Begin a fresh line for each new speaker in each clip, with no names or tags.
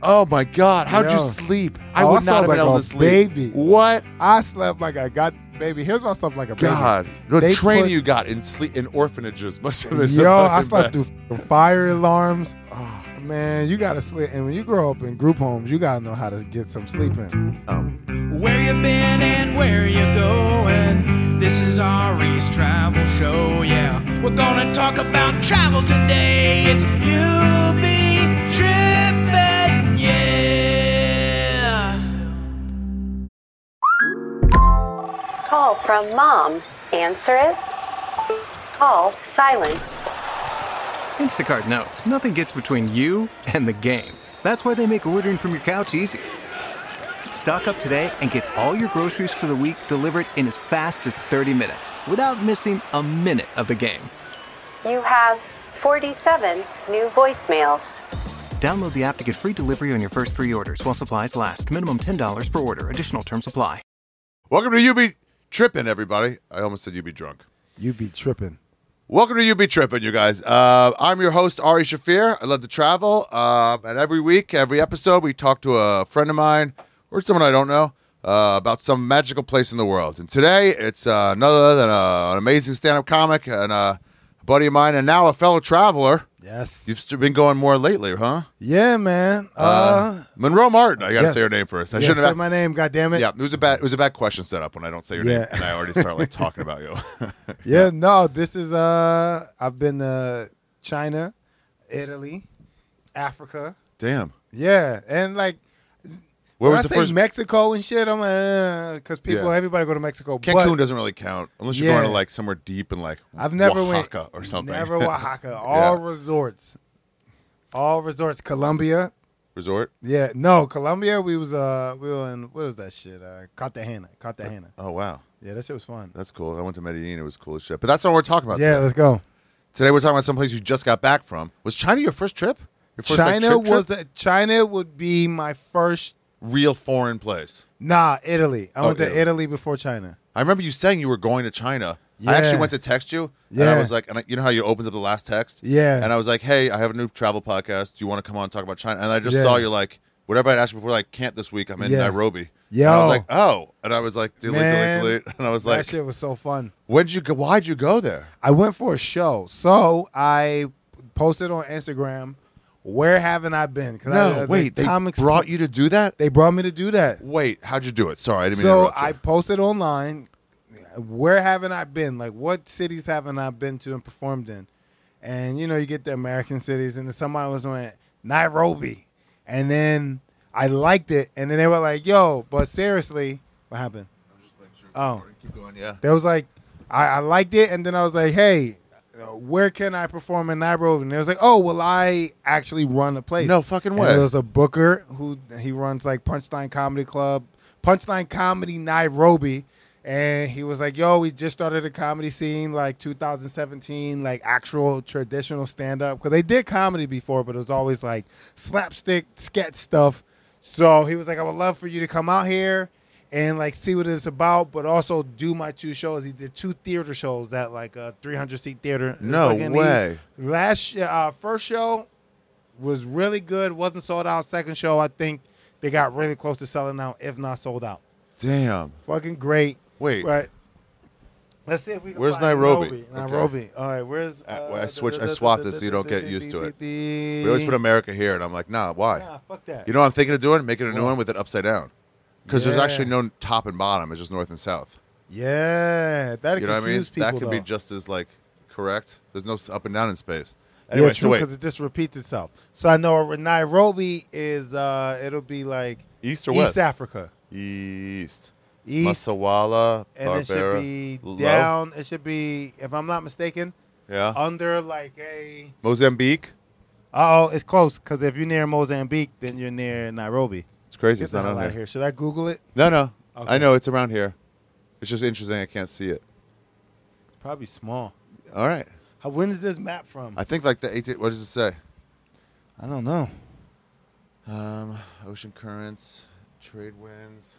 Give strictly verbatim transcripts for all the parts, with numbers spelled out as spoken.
Oh, my God. How'd
Yo.
you sleep? I
Oh,
would
I
not have
slept
been
like
able
a
to sleep.
baby.
What?
I slept like I got baby. Here's my stuff like a baby.
God. The
They
training
put-
you got in sleep in orphanages must have been
Yo,
the
I
fucking
slept
best.
through fire alarms. Oh, man, you gotta sleep. And when you grow up in group homes, you gotta know how to get some sleep in.
Oh.
Where you been and where you going? This is Ari's travel show, yeah. We're gonna talk about travel today. It's You Be Trippin', yeah.
Call from mom. Answer it. Call silence.
Instacart knows nothing gets between you and the game. That's why they make ordering from your couch easy. Stock up today and get all your groceries for the week delivered in as fast as thirty minutes without missing a minute of the game.
You have forty-seven new voicemails.
Download the app to get free delivery on your first three orders while supplies last. Minimum ten dollars per order. Additional terms apply.
Welcome to You Be Trippin', everybody. I almost said You Be Drunk.
You be tripping.
Welcome to You Be Trippin', you guys. Uh, I'm your host, Ari Shafir. I love to travel. Um, and every week, every episode, we talk to a friend of mine or someone I don't know uh, about some magical place in the world. And today, it's uh, none other than a, an amazing stand-up comic and a buddy of mine and now a fellow traveler.
Yes.
You've st- been going more lately, huh?
Yeah, man. Uh,
Uh, Monroe Martin. I got to
yes.
say her name first. I
yeah,
shouldn't
say
have.
my name, goddammit.
Yeah, it was a bad. It was a bad question set up when I don't say your
Yeah.
name and I already start like talking about you.
Yeah, no, this is uh I've been to China, Italy, Africa.
Damn.
Yeah, and like
Where
when
was
I
the
say
first?
Mexico and shit, I'm like, because people,
Yeah.
everybody go to Mexico.
Cancun
but
doesn't really count unless you're
Yeah.
going to like somewhere deep in like
I've never
Oaxaca
went
or something.
Never Oaxaca. All resorts, all resorts. Colombia.
Resort.
Yeah, no, Colombia. We was uh we were in what was that shit? Uh, Cartagena. Cartagena.
Oh wow,
Yeah, that shit was fun.
that's cool. I went to Medellin. It was cool as shit. But that's not what we're talking about.
Yeah,
today.
let's go.
Today we're talking about someplace you just got back from. Was China your first trip? Your first, like,
China
trip,
was
trip?
a, China would be my first.
real foreign place.
Nah, Italy. I
Oh,
went to
Italy.
Italy before China.
I remember you saying you were going to China.
Yeah.
I actually went to text you, and I
Yeah.
was like, and I, you know how you opens up the last text,
Yeah.
and I was like, hey, I have a new travel podcast. Do you want to come on and talk about China? And I just
Yeah.
saw you like, whatever I'd asked you before, like, can't this week. I'm in
Yeah.
Nairobi.
Yo.
And I was like, oh, and I was like, delete,
Man,
delete, delete, and I was
that
like,
shit was so fun.
when'd you go? Why'd you go there?
I went for a show, so I posted on Instagram. Where haven't I been? 'Cause
No,
I, uh,
wait,
the
they
comics
brought you to do that?
They brought me to do that.
Wait, how'd you do it? Sorry, I didn't mean to
So
interrupt you.
I posted online. Where haven't I been? Like, what cities haven't I been to and performed in? And you know, you get the American cities, and then somebody was on Nairobi, and then I liked it, and then they were like, "Yo, but seriously, what happened?"
I'm just making sure it's
Oh.
recording. Keep going, yeah.
There was like, I, I liked it, and then I was like, "Hey, uh, where can I perform in Nairobi?" And they was like, "Oh, well, I actually run a place."
No fucking
And
way.
there was a booker who he runs like Punchline Comedy Club, Punchline Comedy Nairobi, and he was like, "Yo, we just started a comedy scene like two thousand seventeen, like actual traditional stand up because they did comedy before, but it was always like slapstick sketch stuff." So he was like, "I would love for you to come out here and like see what it's about, but also do my two shows." He did two theater shows at like a three hundred seat theater. It was
No
fucking- he-
way.
Last sh- uh, first show was really good. Wasn't sold out. Second show, I think they got really close to selling out, if not sold out.
Damn.
Fucking great.
Wait.
But let's see if we can
Where's
find
Nairobi?
Nairobi.
Okay.
Nairobi. All right, where's
Uh,
uh,
I switch- I swapped it so you don't get used to it.
We
We always put America here, and I'm like, nah, why?
Nah, fuck that.
You know what I'm thinking of doing? Making a new
What?
one with it upside down. Because there's
Yeah.
actually no top and bottom. It's just north and south.
Yeah, that
You know what I mean?
confuse people.
That could be
though.
just as, like, correct. There's no s- up and down in space.
Yeah,
Anyway,
true,
so wait.
because it just repeats itself. So I know Nairobi is uh, it'll be like
East or
East
west?
Africa,
East.
East,
Masawala,
and it should
Barbera.
be
Low?
down. It should be, if I'm not mistaken,
Yeah.
under like a.
Mozambique.
Oh, it's close because if you're near Mozambique, then you're near Nairobi.
It's crazy.
Get
It's
the
not
hell
on
out
here.
of here. Should I Google it?
No, no.
Okay.
I know it's around here. It's just interesting. I can't see it.
Probably small.
All right.
How, when is this map from?
I think like the eighteen. What does it say?
I don't know.
Um, ocean currents, trade winds.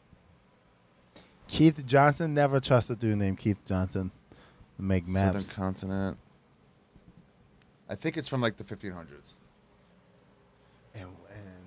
Keith Johnson. Never trust a dude named Keith Johnson to make maps.
Southern continent. I think it's from like the fifteen hundreds.
And, and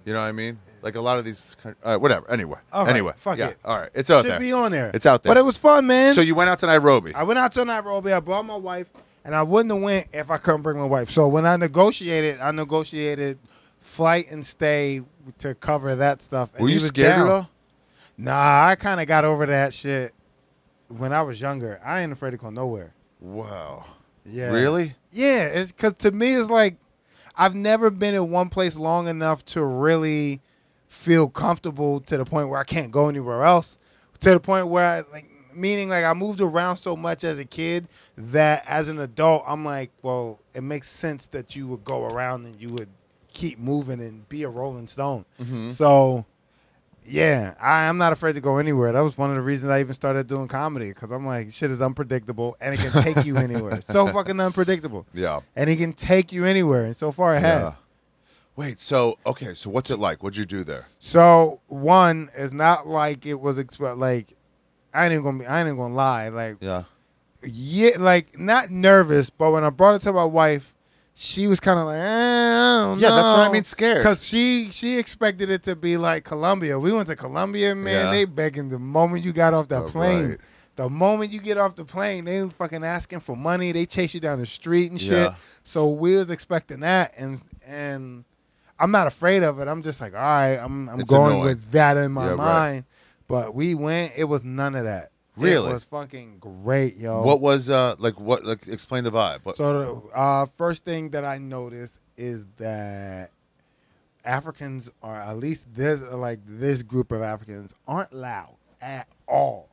You know what I mean? Like a lot of these, kind of, uh, whatever. Anyway,
All right,
anyway,
fuck
yeah,
it.
all right, it's out
Should
there.
be on there.
It's out there.
But it was fun, man.
So you went out to Nairobi.
I went out to Nairobi. I brought my wife, and I wouldn't have went if I couldn't bring my wife. So when I negotiated, I negotiated flight and stay to cover that stuff. And
Were
he
you
was
scared
down.
at all?
Nah, I kind of got over that shit when I was younger. I ain't afraid to go nowhere.
Wow.
Yeah.
Really?
Yeah, it's because to me it's like I've never been in one place long enough to really feel comfortable to the point where I can't go anywhere else. To the point where I like meaning like I moved around so much as a kid that as an adult I'm like, well, it makes sense that you would go around and you would keep moving and be a Rolling Stone.
Mm-hmm.
So yeah, I, I'm not afraid to go anywhere. That was one of the reasons I even started doing comedy because I'm like, shit is unpredictable and it can take you anywhere. So fucking unpredictable.
Yeah.
And it can take you anywhere, and so far it
Yeah.
has.
Wait. So okay. So what's it like? What'd you do there?
So one is not like it was exp- like I ain't even gonna be, I ain't even gonna lie. Like
Yeah.
yeah, like not nervous, but when I brought it to my wife, she was kind of like, eh, I don't
Yeah,
know.
that's what I mean, scared.
Because she she expected it to be like Colombia. We went to Colombia, man.
Yeah.
They begging the moment you got off that
Oh,
plane.
right.
The moment you get off the plane, they fucking asking for money. They chase you down the street and shit.
Yeah.
So we was expecting that, and and I'm not afraid of it. I'm just like, all right, I'm I'm
It's
going
annoying.
with that in my
Yeah, right.
mind. But we went. It was none of that.
Really?
It was fucking great, yo.
What was uh like? What like? Explain the vibe. What,
So the uh, first thing that I noticed is that Africans are, at least this like this group of Africans, aren't loud at all,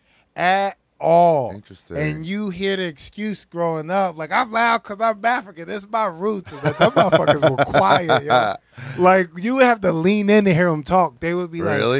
at all.
Interesting.
And you hear the excuse growing up, like I'm loud because I'm African. This is my roots. It's like, them motherfuckers were quiet, yo. Like you would have to lean in to hear them talk. They would be
Really?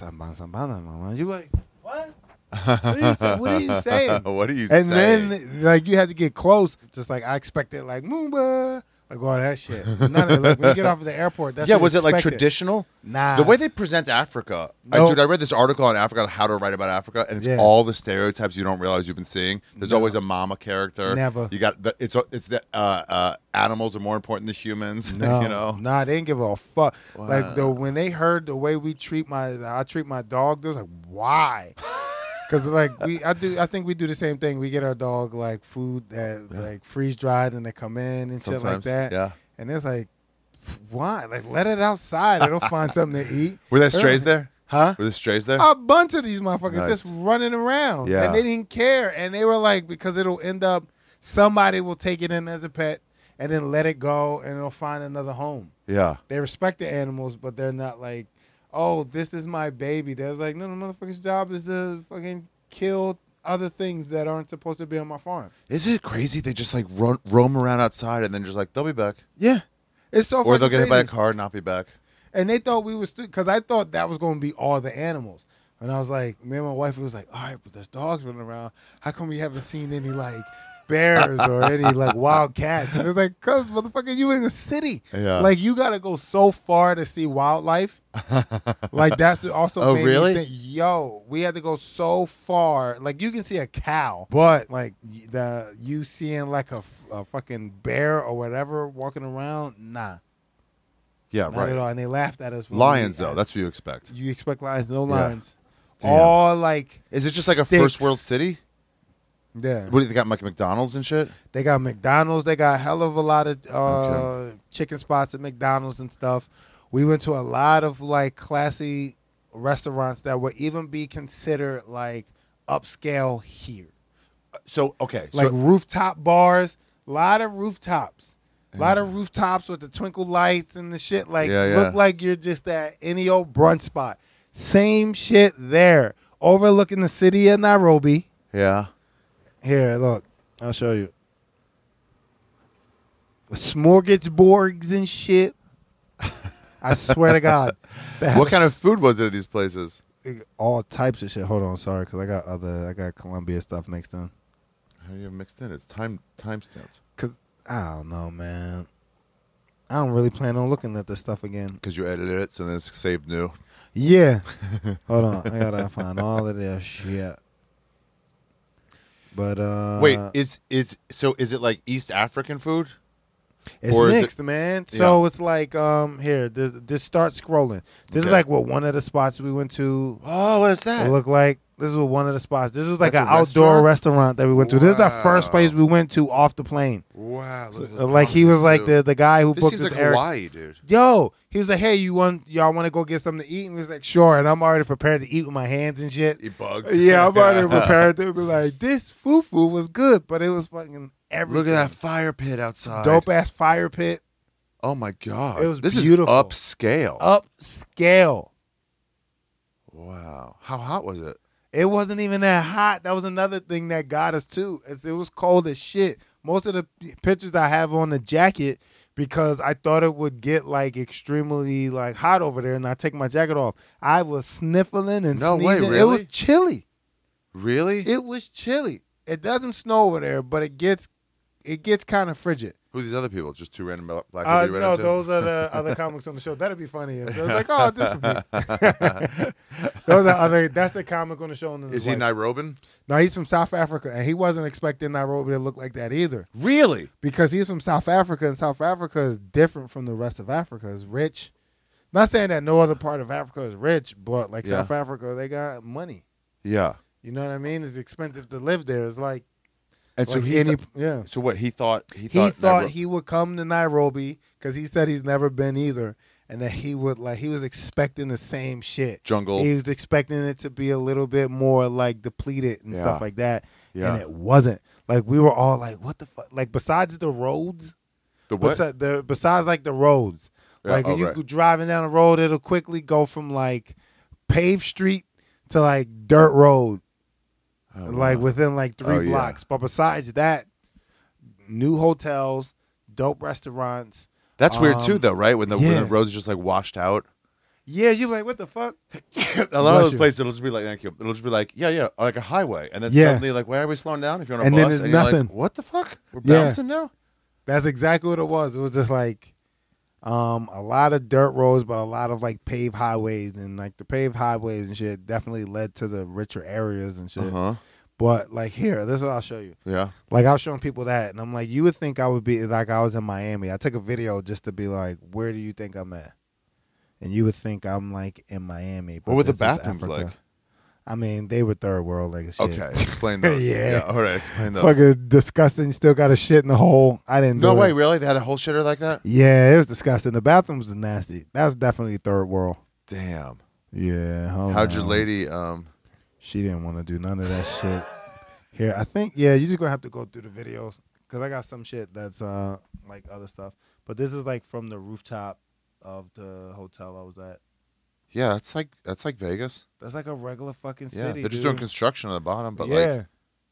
like, you like what? What are you, say- what are you saying?
what are you
And
saying?
then, like, you had to get close. Just like I expected, like, Moomba, like all that shit. None of it. Like, when you get off at the airport, that's
yeah,
what
was
you
it like
expected.
traditional?
Nah.
The way they present Africa, I,
Nope.
dude, I read this article on Africa, how to write about Africa, and it's
Yeah.
all the stereotypes you don't realize you've been seeing. There's
No.
always a mama character.
Never.
You got the, it's it's that uh, uh, animals are more important than humans.
No,
you know.
nah, they didn't give a fuck.
Wow.
Like, the when they heard the way we treat my, I treat my dog, they was like, why? Because like we, I do, I think we do the same thing. We get our dog like food that like freeze dried, and they come in and shit like
Sometimes,
that.
yeah.
And it's like, why? Like, let it outside. It'll find something to eat.
Were there strays there?
Huh?
Were there strays there?
A bunch of these motherfuckers
Nice.
just running around.
Yeah.
And they didn't care. And they were like, because it'll end up, somebody will take it in as a pet and then let it go and it'll find another home.
Yeah.
They respect the animals, but they're not like, oh, this is my baby. They're like, no, the motherfucker's job is to fucking kill other things that aren't supposed to be on my farm.
Is it crazy? They just like run, roam around outside and then just like they'll be back,
Yeah. It's so
or they'll
fucking
get hit by a
crazy.
car and not be back.
And they thought we were stupid because I thought that was going to be all the animals. And I was like, me and my wife was like, all right, but there's dogs running around. How come we haven't seen any like bears or any like wild cats? And it's like, cause motherfucker, you in the city.
Yeah.
Like you got to go so far to see wildlife. Like that's what also
Oh,
made
really?
me think, yo, we had to go so far. Like you can see a cow, but like y- the you seeing like a, f- a fucking bear or whatever walking around, nah.
Yeah,
Not
right.
at all. And they laughed at us. when
Lions
we,
though, that's what you expect.
you expect lions, no
Yeah.
lions.
Damn.
All like
Is it just like a
sticks.
first world city?
Yeah.
What do they got like McDonald's and shit?
They got McDonald's. They got a hell of a lot of uh,
Okay.
chicken spots at McDonald's and stuff. We went to a lot of like classy restaurants that would even be considered like upscale here.
So okay,
Like
so
rooftop bars, a lot of rooftops. A lot of rooftops with the twinkle lights and the shit. Like,
Yeah, yeah.
look like you're just at any old brunch spot. Same shit there. Overlooking the city of Nairobi.
yeah.
Here, look. I'll show you. Smorgasbords and shit. I swear to God. They have
What kind of food was it at these places?
all types of shit. Hold on, sorry, because I got other, I got Colombia stuff mixed in.
How do you have mixed in? It's time time stamped.
Cause I don't know, man. I don't really plan on looking at this stuff again.
Because you edited it, so then it's saved new.
Yeah. Hold on, I gotta find all of this shit. But uh,
Wait, is is so? Is it like East African food?
It's
Or is
mixed,
it-
man. So
Yeah.
it's like, um, here, this, this start scrolling. This
Okay.
is like what one of the spots we went to
Oh, what is that?
it looked like. This is what one of the spots. This was like
That's
an
a
outdoor
restaurant?
restaurant that we went to. This is the first
Wow.
place we went to off the plane.
Wow. look at
Uh,
the
like he was
palm
like
trees,
the
too.
the guy who
This
booked
seems
this
like
Eric-
Hawaii, dude.
Yo, he was like, hey, you want y'all want to go get something to eat? And he was like, sure. And I'm already prepared to eat with my hands and shit.
Eat bugs.
Yeah, I'm already prepared to be like, this fufu was good, but it was fucking everything.
Look at that fire pit outside.
dope ass fire pit,
Oh my god.
It was
this
beautiful.
is upscale.
upscale.
Wow. How hot was it?
It wasn't even that hot. That was another thing that got us too. Is it was cold as shit. Most of the pictures I have on the jacket because I thought it would get like extremely like hot over there, and I take my jacket off. I was sniffling and
No way,
sneezing. It was
really?
chilly.
Really?
It was chilly. It doesn't snow over there, but it gets it gets kind of frigid.
Who are these other people? Just two random bla- black
Uh,
people you ran
no,
into?
those are the other comics on the show. That'd be funny. If it was like, oh, this would be. Those are other. That's the comic on the show. And his
Is he
wife.
Nairobian?
No, he's from South Africa, and he wasn't expecting Nairobi to look like that either,
Really?
because he's from South Africa, and South Africa is different from the rest of Africa. It's rich. Not saying that no other part of Africa is rich, but like
Yeah.
South Africa, they got money.
Yeah.
You know what I mean? It's expensive to live there. It's like,
And so
like
he
any,
th-
yeah.
so what he thought he
He
thought,
thought
Nairo-
he would come to Nairobi because he said he's never been either, and that he would like he was expecting the same shit.
jungle.
He was expecting it to be a little bit more like depleted and
Yeah.
stuff like that,
Yeah.
and it wasn't. Like we were all like, "What the fuck?" Like besides the roads,
the what?
besi- the besides like the roads,
Yeah,
like
oh,
when you
right.
go driving down the road, it'll quickly go from like paved street to like dirt road,
Oh,
like
wow.
within like three
Oh, yeah.
blocks. But besides that, new hotels, dope restaurants.
That's weird too,
um,
though, right? When the, when
yeah.
the roads are just like washed out.
Yeah, you like what the fuck?
A lot
Bless
of those
you.
places, it'll just be like, thank you. It'll just be like, yeah, yeah, like a highway, and then
Yeah.
suddenly, like, why are we slowing down? If you're on a
And then
bus,
it's
and you're
nothing.
like, what the fuck? We're
Yeah.
bouncing now.
That's exactly what it was. It was just like um, a lot of dirt roads, but a lot of like paved highways, and like the paved highways and shit definitely led to the richer areas and shit.
Uh huh.
But like here, this is what I'll show you.
Yeah.
Like I was showing people that, and I'm like, you would think I would be like I was in Miami. I took a video just to be like, where do you think I'm at? And you would think I'm like in Miami. But
What were the
this is
bathrooms
Africa.
like?
I mean, they were third world like shit.
Okay, explain those.
Yeah.
All right, explain those.
Fucking disgusting. Still got a shit in the hole. I didn't do
no
it.
way, really? They had a whole shitter like that?
Yeah, it was disgusting. The bathrooms was nasty. That was definitely third world.
Damn.
Yeah. hold
How'd your
on.
lady? Um.
She didn't want to do none of that shit. Here, I think, yeah, you're just going to have to go through the videos because I got some shit that's uh like other stuff. But this is like from the rooftop of the hotel I was at.
Yeah, that's like that's like Vegas.
That's like a regular fucking
Yeah,
city.
they're just
dude.
doing construction on the bottom, but
yeah.
like,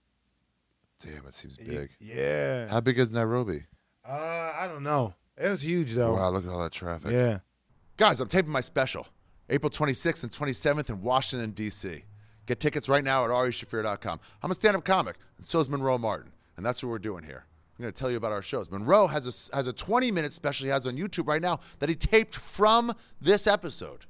damn, it seems
Y-
big.
Yeah.
How big is Nairobi?
Uh, I don't know. It was huge, though.
Wow, look at all that traffic.
Yeah.
Guys, I'm taping my special, April twenty-sixth and twenty-seventh in Washington, D C Get tickets right now at ari shafir dot com. I'm a stand-up comic, and so is Monroe Martin, and that's what we're doing here. I'm going to tell you about our shows. Monroe has a, has a twenty-minute special he has on YouTube right now that he taped from this episode.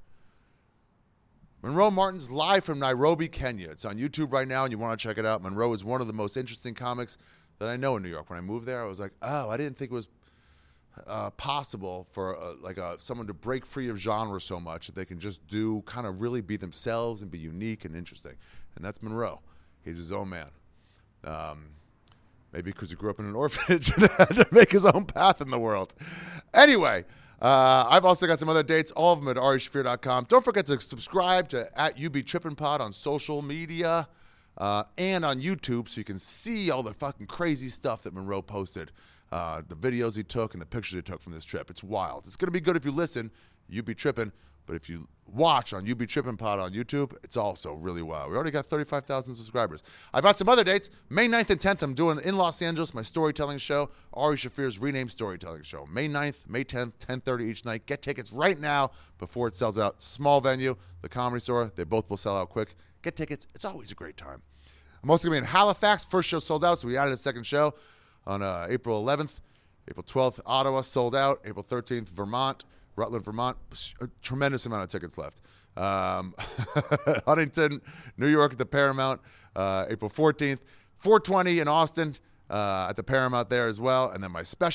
Monroe Martin's live from Nairobi, Kenya. It's on YouTube right now, and you want to check it out. Monroe is one of the most interesting comics that I know in New York. When I moved there, I was like, oh, I didn't think it was uh, possible for uh, like a, someone to break free of genre so much that they can just do kind of really be themselves and be unique and interesting. And that's Monroe. He's his own man. Um, maybe because he grew up in an orphanage and had to make his own path in the world. Anyway, uh, I've also got some other dates, all of them at ari shafir dot com. Don't forget to subscribe to at U B Trippin' Pod on social media uh, and on YouTube so you can see all the fucking crazy stuff that Monroe posted. Uh, the videos he took and the pictures he took from this trip. It's wild. It's going to be good if you listen, You Be Trippin', but if you watch on You Be Trippin' Pod on YouTube, it's also really wild. We already got thirty-five thousand subscribers. I've got some other dates. May ninth and tenth, I'm doing in Los Angeles, my storytelling show, Ari Shafir's renamed storytelling show. May ninth, May tenth, ten thirty each night. Get tickets right now before it sells out. Small venue, the Comedy Store, they both will sell out quick. Get tickets. It's always a great time. I'm also going to be in Halifax. First show sold out, so we added a second show on uh, April eleventh. April twelfth, Ottawa, sold out. April thirteenth, Vermont, Rutland, Vermont. A tremendous amount of tickets left. Um, Huntington, New York at the Paramount, uh, April fourteenth. four twenty in Austin uh, at the Paramount there as well. And then my special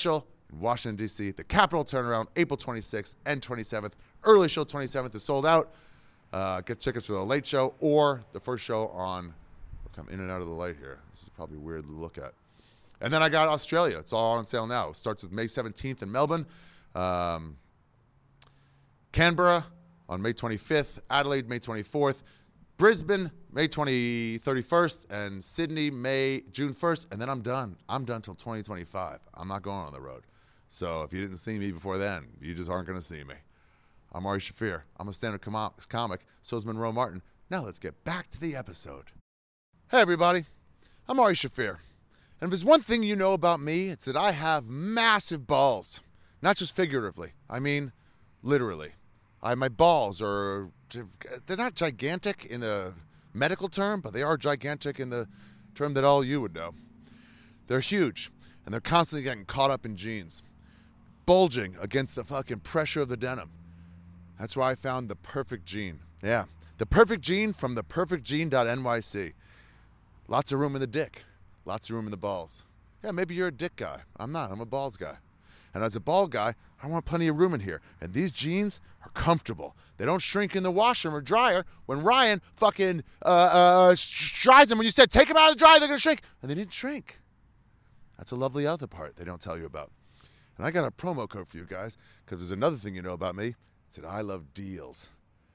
in Washington, D C. The Capitol Turnaround, April twenty-sixth and twenty-seventh. Early show twenty-seventh is sold out. Uh, get tickets for the late show or the first show on, look, I'm in and out of the light here. This is probably weird to look at. And then I got Australia. It's all on sale now. It starts with May seventeenth in Melbourne. Um, Canberra on May twenty-fifth. Adelaide, May twenty-fourth. Brisbane, May twentieth, thirty-first. And Sydney, May, June first. And then I'm done. I'm done till twenty twenty-five. I'm not going on the road. So if you didn't see me before then, you just aren't going to see me. I'm Ari Shaffir. I'm a stand-up com- comic. So is Monroe Martin. Now let's get back to the episode. Hey, everybody. I'm Ari Shaffir. And if there's one thing you know about me, it's that I have massive balls. Not just figuratively. I mean, literally. I, my balls are, they're not gigantic in the medical term, but they are gigantic in the term that all you would know. They're huge, and they're constantly getting caught up in jeans, bulging against the fucking pressure of the denim. That's why I found the perfect jean. Yeah, the perfect jean from the perfect jean dot N Y C. Lots of room in the dick. Lots of room in the balls. Yeah, maybe you're a dick guy. I'm not. I'm a balls guy. And as a ball guy, I want plenty of room in here. And these jeans are comfortable. They don't shrink in the washer or dryer. When Ryan fucking uh, uh, dries them, when you said, take them out of the dryer, they're going to shrink. And they didn't shrink. That's a lovely other part they don't tell you about. And I got a promo code for you guys, because there's another thing you know about me. It's that I love deals.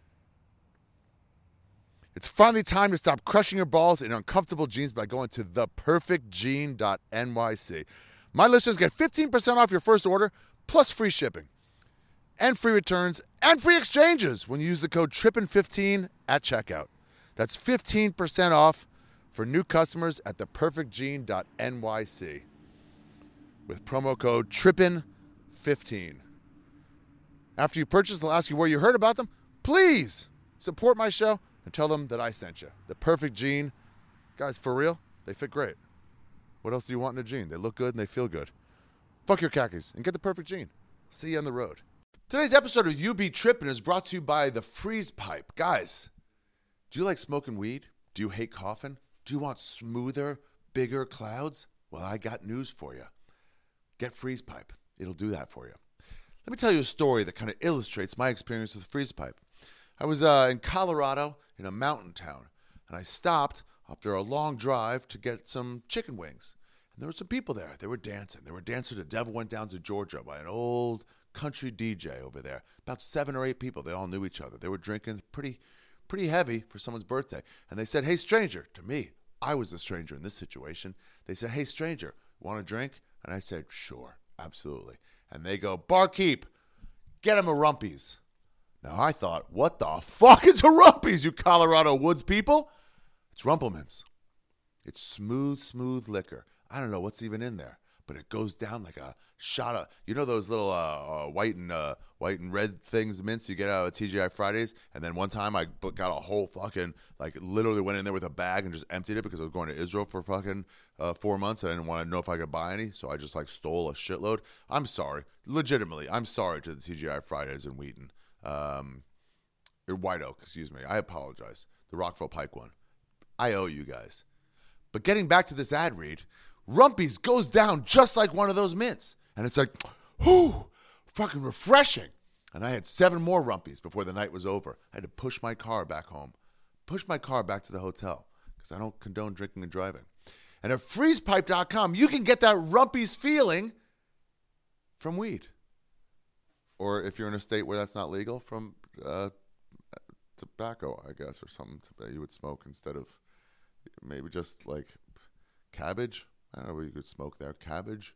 It's finally time to stop crushing your balls in uncomfortable jeans by going to the perfect jean dot N Y C. My listeners get fifteen percent off your first order, plus free shipping, and free returns, and free exchanges when you use the code Trippin fifteen at checkout. That's fifteen percent off for new customers at the perfect jean dot N Y C with promo code Trippin fifteen. After you purchase, they'll ask you where you heard about them. Please support my show and tell them that I sent you. The perfect jean. Guys, for real, they fit great. What else do you want in a jean? They look good and they feel good. Fuck your khakis and get the perfect jean. See you on the road. Today's episode of You Be Trippin' is brought to you by the Freeze Pipe. Guys, do you like smoking weed? Do you hate coughing? Do you want smoother, bigger clouds? Well, I got news for you. Get Freeze Pipe. It'll do that for you. Let me tell you a story that kind of illustrates my experience with Freeze Pipe. I was uh, in Colorado in a mountain town, and I stopped after a long drive to get some chicken wings. And there were some people there. They were dancing. They were dancing to Devil Went Down to Georgia by an old country D J over there. About seven or eight people. They all knew each other. They were drinking pretty pretty heavy for someone's birthday. And they said, hey, stranger, to me. I was the stranger in this situation. They said, hey, stranger, want a drink? And I said, sure, absolutely. And they go, barkeep, get him a Rumpies. Now, I thought, what the fuck is a Rumpies, you Colorado Woods people? It's Rumpleman's. It's smooth, smooth liquor. I don't know what's even in there, but it goes down like a shot of, you know those little uh, uh, white and uh, white and red things, mints you get out of T G I Fridays? And then one time I got a whole fucking, like literally went in there with a bag and just emptied it because I was going to Israel for fucking uh, four months. I didn't want to know if I could buy any, so I just like stole a shitload. I'm sorry. Legitimately, I'm sorry to the T G I Fridays in Wheaton. Um, or White Oak, excuse me. I apologize. The Rockville Pike one. I owe you guys. But getting back to this ad read, Rumpies goes down just like one of those mints. And it's like, whew, fucking refreshing. And I had seven more Rumpies before the night was over. I had to push my car back home. Push my car back to the hotel because I don't condone drinking and driving. And at freeze pipe dot com, you can get that Rumpies feeling from weed. Or if you're in a state where that's not legal, from uh, tobacco, I guess, or something that you would smoke instead of maybe just like cabbage. I don't know what you could smoke there. Cabbage,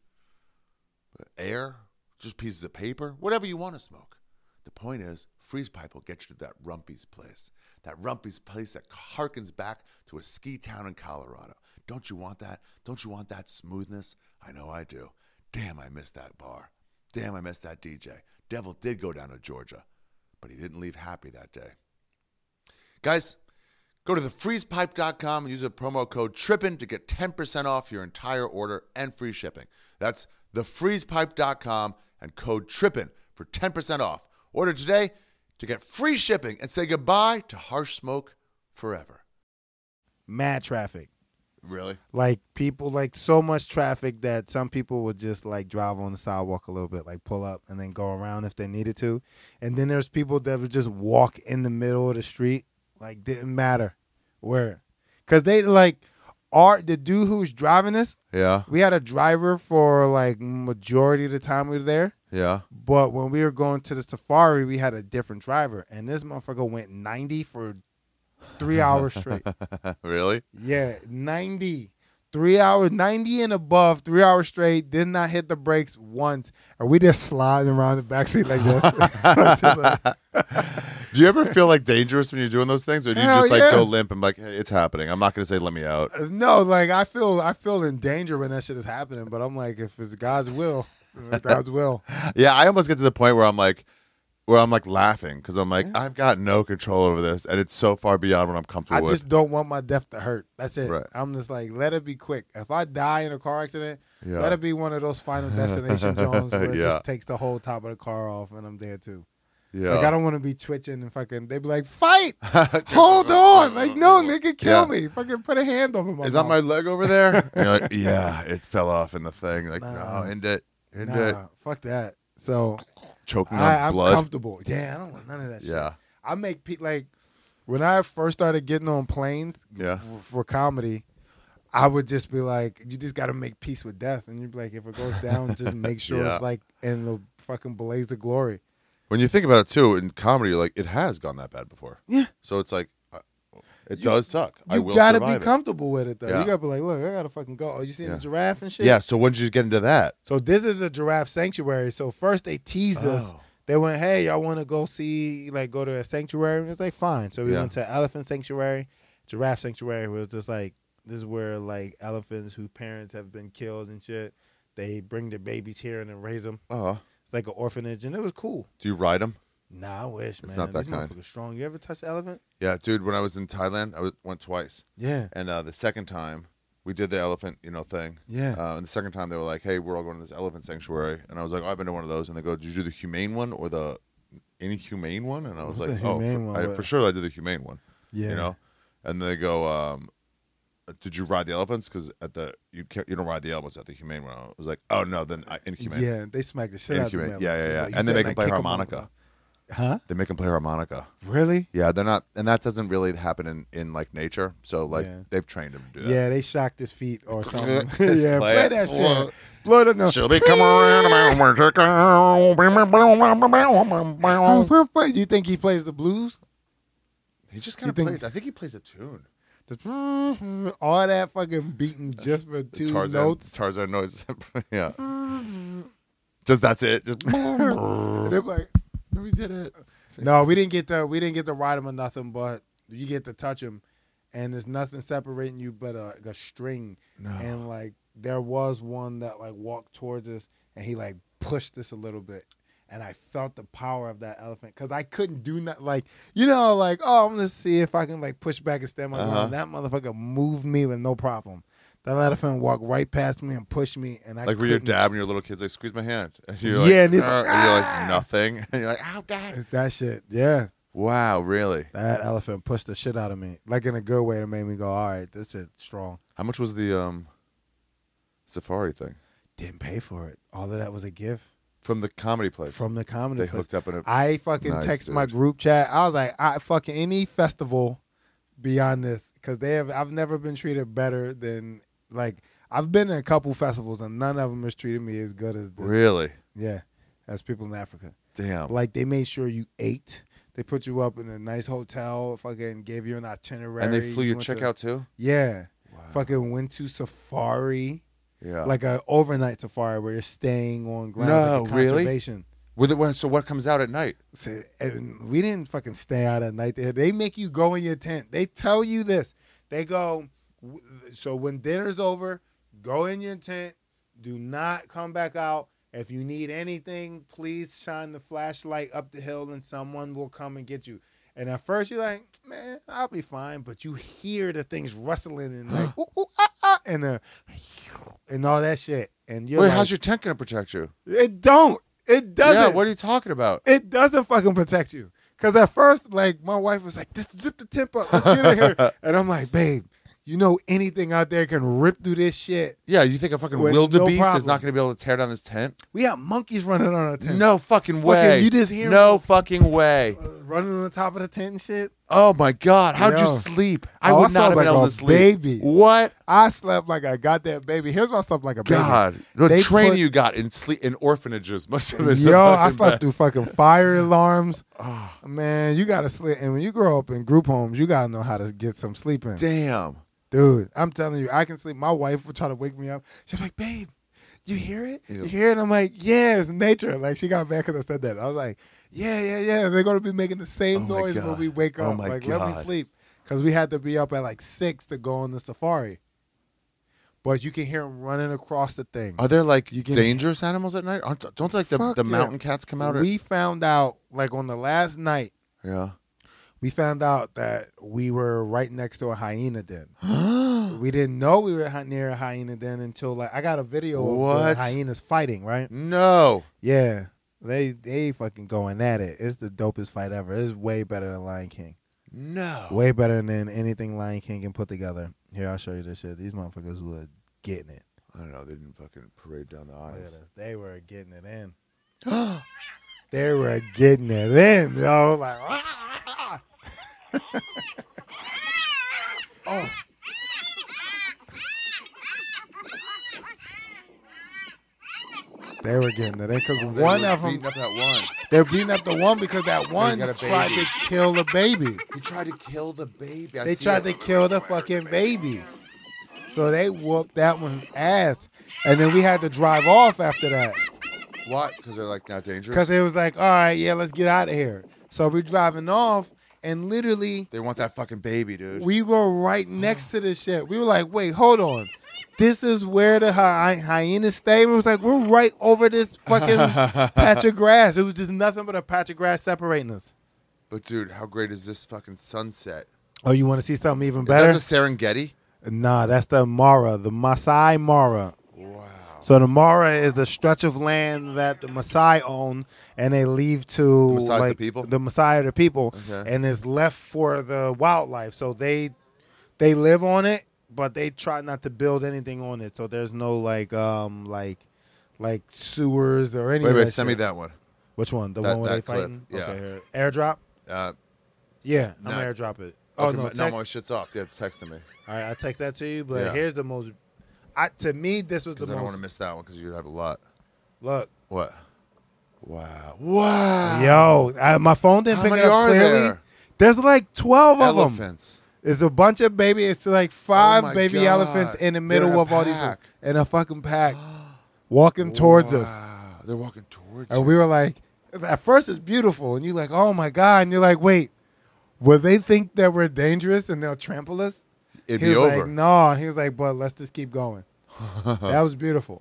air, just pieces of paper, whatever you want to smoke. The point is, Freeze Pipe will get you to that Rumpies place. That Rumpies place that harkens back to a ski town in Colorado. Don't you want that? Don't you want that smoothness? I know I do. Damn, I miss that bar. Damn, I missed that D J. Devil did go down to Georgia, but he didn't leave happy that day. Guys, go to the freeze pipe dot com and use the promo code TRIPPIN to get ten percent off your entire order and free shipping. That's the freeze pipe dot com and code TRIPPIN for ten percent off. Order today to get free shipping and say goodbye to harsh smoke forever.
Mad traffic.
Really?
Like people, like so much traffic that some people would just like drive on the sidewalk a little bit, like pull up and then go around if they needed to. And then there's people that would just walk in the middle of the street, like didn't matter where, because they like are the dude who's driving this.
Yeah.
We had a driver for like majority of the time we were there.
Yeah.
But when we were going to the safari, we had a different driver, and this motherfucker went ninety for three hours straight.
Really?
Yeah, ninety. Three hours, ninety and above, three hours straight, did not hit the brakes once. And we just sliding around the backseat like this.
Do you ever feel like dangerous when you're doing those things? Or do you
Hell
just like
yeah.
go limp and be like, hey, it's happening. I'm not going to say let me out.
No, like I feel I feel in danger when that shit is happening, but I'm like, if it's God's will, it's God's will.
Yeah, I almost get to the point where I'm like, where I'm like laughing because I'm like, I've got no control over this, and it's so far beyond what I'm comfortable
I
with.
just don't want my death to hurt. That's it.
Right.
I'm just like, let it be quick. If I die in a car accident,
Yeah.
let it be one of those Final Destination Jones where it
Yeah.
just takes the whole top of the car off and I'm there too.
Yeah.
Like I don't want to be twitching and fucking. They be like, fight, hold on. Like no, nigga, kill
Yeah.
me. Fucking put a hand over my.
Is that
mouth.
my leg over there? And you're like, yeah, it fell off in the thing. Like,
Nah.
no, end it, end
Nah,
it.
fuck that. So
Choking on
I, I'm
blood.
comfortable. Yeah, I don't want none of that shit.
Yeah.
I make pe- like when I first started getting on planes
Yeah.
f- for comedy, I would just be like, you just got to make peace with death, and you'd be like, if it goes down, just make sure
Yeah.
it's like in the fucking blaze of glory.
When you think about it too, in comedy, like it has gone that bad before.
Yeah.
So it's like, uh, it
You-
does suck. I
You
will
gotta
survive
be
it.
comfortable with it though.
Yeah.
You gotta be like, look, I gotta fucking go. Oh, you seen
Yeah.
the giraffe and shit?
Yeah. So when did you get into that?
So this is a giraffe sanctuary. So first they teased us.
Oh.
They went, hey, y'all want to go see, like, go to a sanctuary? And it's like, fine. So we
Yeah.
went to elephant sanctuary, giraffe sanctuary. Where it's just like, this is where like elephants whose parents have been killed and shit. They bring their babies here and then raise them.
Oh.
It's like an orphanage, and it was cool.
Do you ride them?
Nah, I wish, man.
It's not that
These
kind.
motherfuckers strong. You ever touch the elephant?
Yeah, dude. When I was in Thailand, I was, went twice,
Yeah.
and uh, the second time we did the elephant, you know, thing.
Yeah.
Uh, and the second time they were like, "Hey, we're all going to this elephant sanctuary," and I was like, oh, "I've been to one of those." And they go, "Did you do the humane one or the inhumane one?" And I was
What's
like,
the
"Oh,
humane
for,
one?
I,
What?
for sure, I did the humane one."
Yeah.
You know, and they go, um, "Did you ride the elephants?" Because at the you can't, you don't ride the elephants at the humane one. I was like, "Oh no, then I, inhumane."
Yeah, they smack the shit out of the
Inhumane.
elephant.
Yeah, yeah,
So,
yeah.
like, you
And they
better
make 'em
not
play
kick 'em
harmonica.
off. Huh?
They make them play harmonica.
Really?
Yeah, they're not, and that doesn't really happen in, in like nature. So like
Yeah.
they've trained them to do that.
Yeah, they shocked his feet or something.
Just
yeah,
play
play,
it.
that shit. Blow it up. No.
She'll be coming around.
You think he plays the blues?
He just kind
You
of
think-
plays. I think he plays a tune.
Just all that fucking beating just for two
Tarzan,
notes.
Tarzan noise. Yeah. Just that's it. Just
And they're like,
we did it.
no, we didn't get to we didn't get to ride him or nothing, but you get to touch him, and there's nothing separating you but a, a string.
No.
And like there was one that like walked towards us, and he like pushed us a little bit, and I felt the power of that elephant because I couldn't do nothing. Like you know, like oh, I'm gonna see if I can like push back and stand my
Uh-huh.
ground. That motherfucker moved me with no problem. That elephant walked right past me and pushed me, and I
Like where your
couldn't-
dad and your little kids like squeeze my hand. And you're like,
Yeah, and he's
"Uh,"
like,
and you're
"Ah."
like nothing. And you're like, ow, dad.
That shit, yeah.
Wow, really?
That elephant pushed the shit out of me, like in a good way that made me go, all right, this shit's strong.
How much was the um safari thing?
Didn't pay for it. All of that was a gift
From the comedy place.
from the comedy
they
place.
hooked up in a
I fucking
Nice,
text my
dude.
group chat. I was like, I fucking any festival beyond this, because they have. I've never been treated better than like I've been in a couple festivals and none of them has treated me as good as this.
Really?
Yeah, as people in Africa.
Damn.
Like they made sure you ate. They put you up in a nice hotel. Fucking gave you an itinerary.
And they flew
You
your
went to-
checkout too?
Yeah.
Wow.
Fucking went to safari.
Yeah.
Like a overnight safari where you're staying on grounds
No,
like a
really?
conservation.
With it, so what comes out at night?
So, and we didn't fucking stay out at night there. They make you go in your tent. They tell you this. They go, w- so when dinner's over, go in your tent. Do not come back out. If you need anything, please shine the flashlight up the hill and someone will come and get you. And at first you're like, man, I'll be fine. But you hear the things rustling and like, ooh, ooh, ah, ah, and, uh, and all that shit. And you're
Wait,
like,
how's your tent gonna protect you?
it don't. It doesn't.
Yeah, what are you talking about?
It doesn't fucking protect you. Because at first, like, my wife was like, just zip the tip up. Let's get in here. And I'm like, babe, You know anything out there can rip through this shit.
Yeah, you think a fucking
With
wildebeest
no
is
problem.
not going to be able to tear down this tent?
We have monkeys running on our tent.
No fucking way.
you just hear
no
them-
fucking way.
Running on the top of the tent and shit.
Oh my God. How'd you
Yo.
sleep? I
Oh, I
would not
slept
have been
like
able
a
to sleep.
baby.
What?
I slept like I got that baby. Here's my slept like a baby.
God. The
They
training
put-
you got in sleep in orphanages must have been.
Yo,
the
I
fucking
slept
best.
through fucking fire alarms. Man, you gotta sleep. And when you grow up in group homes, you gotta know how to get some sleep in.
Damn.
Dude, I'm telling you, I can sleep. My wife would try to wake me up. She's like, babe, you hear it?
Ew.
You hear it? I'm like, yeah, it's nature. Like, she got mad because I said that. I was like, yeah, yeah, yeah. They're going to be making the same
Oh my
noise when
God.
we wake
Oh
up.
my
like, let me
God.
sleep. Because we had to be up at like six to go on the safari. But you can hear them running across the thing.
Are there like
You can-
dangerous animals at night? Aren't, don't like the,
Fuck
the
yeah.
mountain cats come out? At,
We found out, like on the last night,
yeah.
we found out that we were right next to a hyena den. We didn't know we were hi- near a hyena den until like I got a video of
What?
the hyenas fighting, right?
No.
Yeah. They they fucking going at it. It's the dopest fight ever. It's way better than Lion King.
No.
Way better than anything Lion King can put together. Here, I'll show you this shit. These motherfuckers were getting it.
I don't know. They didn't fucking parade down the
Look at
aisles.
this. They were getting it in. They were getting it in, yo. Like, ah!
Oh.
They were getting it in because
They
one
were
of them,
beating up that one.
they're beating up the one because that one
got a
tried
baby.
to kill the baby.
He tried to kill the baby. I
They
see
tried
it.
to kill the fucking baby. So they whooped that one's ass. And then we had to drive off after that.
What? Because they're like not dangerous.
Because it was like, all right, yeah, let's get out of here. So we're driving off, and literally,
They want that fucking baby, dude.
we were right next to this shit. We were like, wait, hold on. This is where the hy- hyenas stay? It was like, we're right over this fucking patch of grass. It was just nothing but a patch of grass separating us.
But dude, how great is this fucking sunset?
Oh, you want to see something even
Is
better?
that a Serengeti?
Nah, that's the Mara, the Maasai Mara.
Wow.
So the Mara is the stretch of land that the Maasai own, and they leave to
The Maasai's the
like
people?
the Maasai are the people,
Okay.
and it's left for the wildlife. So they they live on it, but they try not to build anything on it. So there's no like um like like sewers or anything.
Wait, wait, send me that one.
Which one? The
that-
one where
that
they
clip,
fighting?
yeah.
Okay, here. Airdrop.
Uh,
Yeah, I'm
Nah.
gonna airdrop it. Oh
okay,
no,
my-
text.
no, my shit's off. Yeah, it's texting me.
All right, I text that to you. But
Yeah.
here's the most. I, to me, this was the
Because I don't want
most.
to miss that one because you have a lot.
Look,
What? Wow. Wow.
yo, I, my phone didn't
How
pick
many
it up
are
clearly.
there?
There's like twelve of them.
Elephants.
It's a bunch of baby. It's like five
Oh my
baby
God.
elephants in the
They're
middle
in a
of all these
pack.
in a fucking pack, walking towards us.
Wow. They're walking towards
And
you.
we were like, at first it's beautiful, and you're like, oh my God, and you're like, wait, will they think that we're dangerous and they'll trample us?
It'd
he
be
was
over.
like, no. He was like, but let's just keep going. That was beautiful.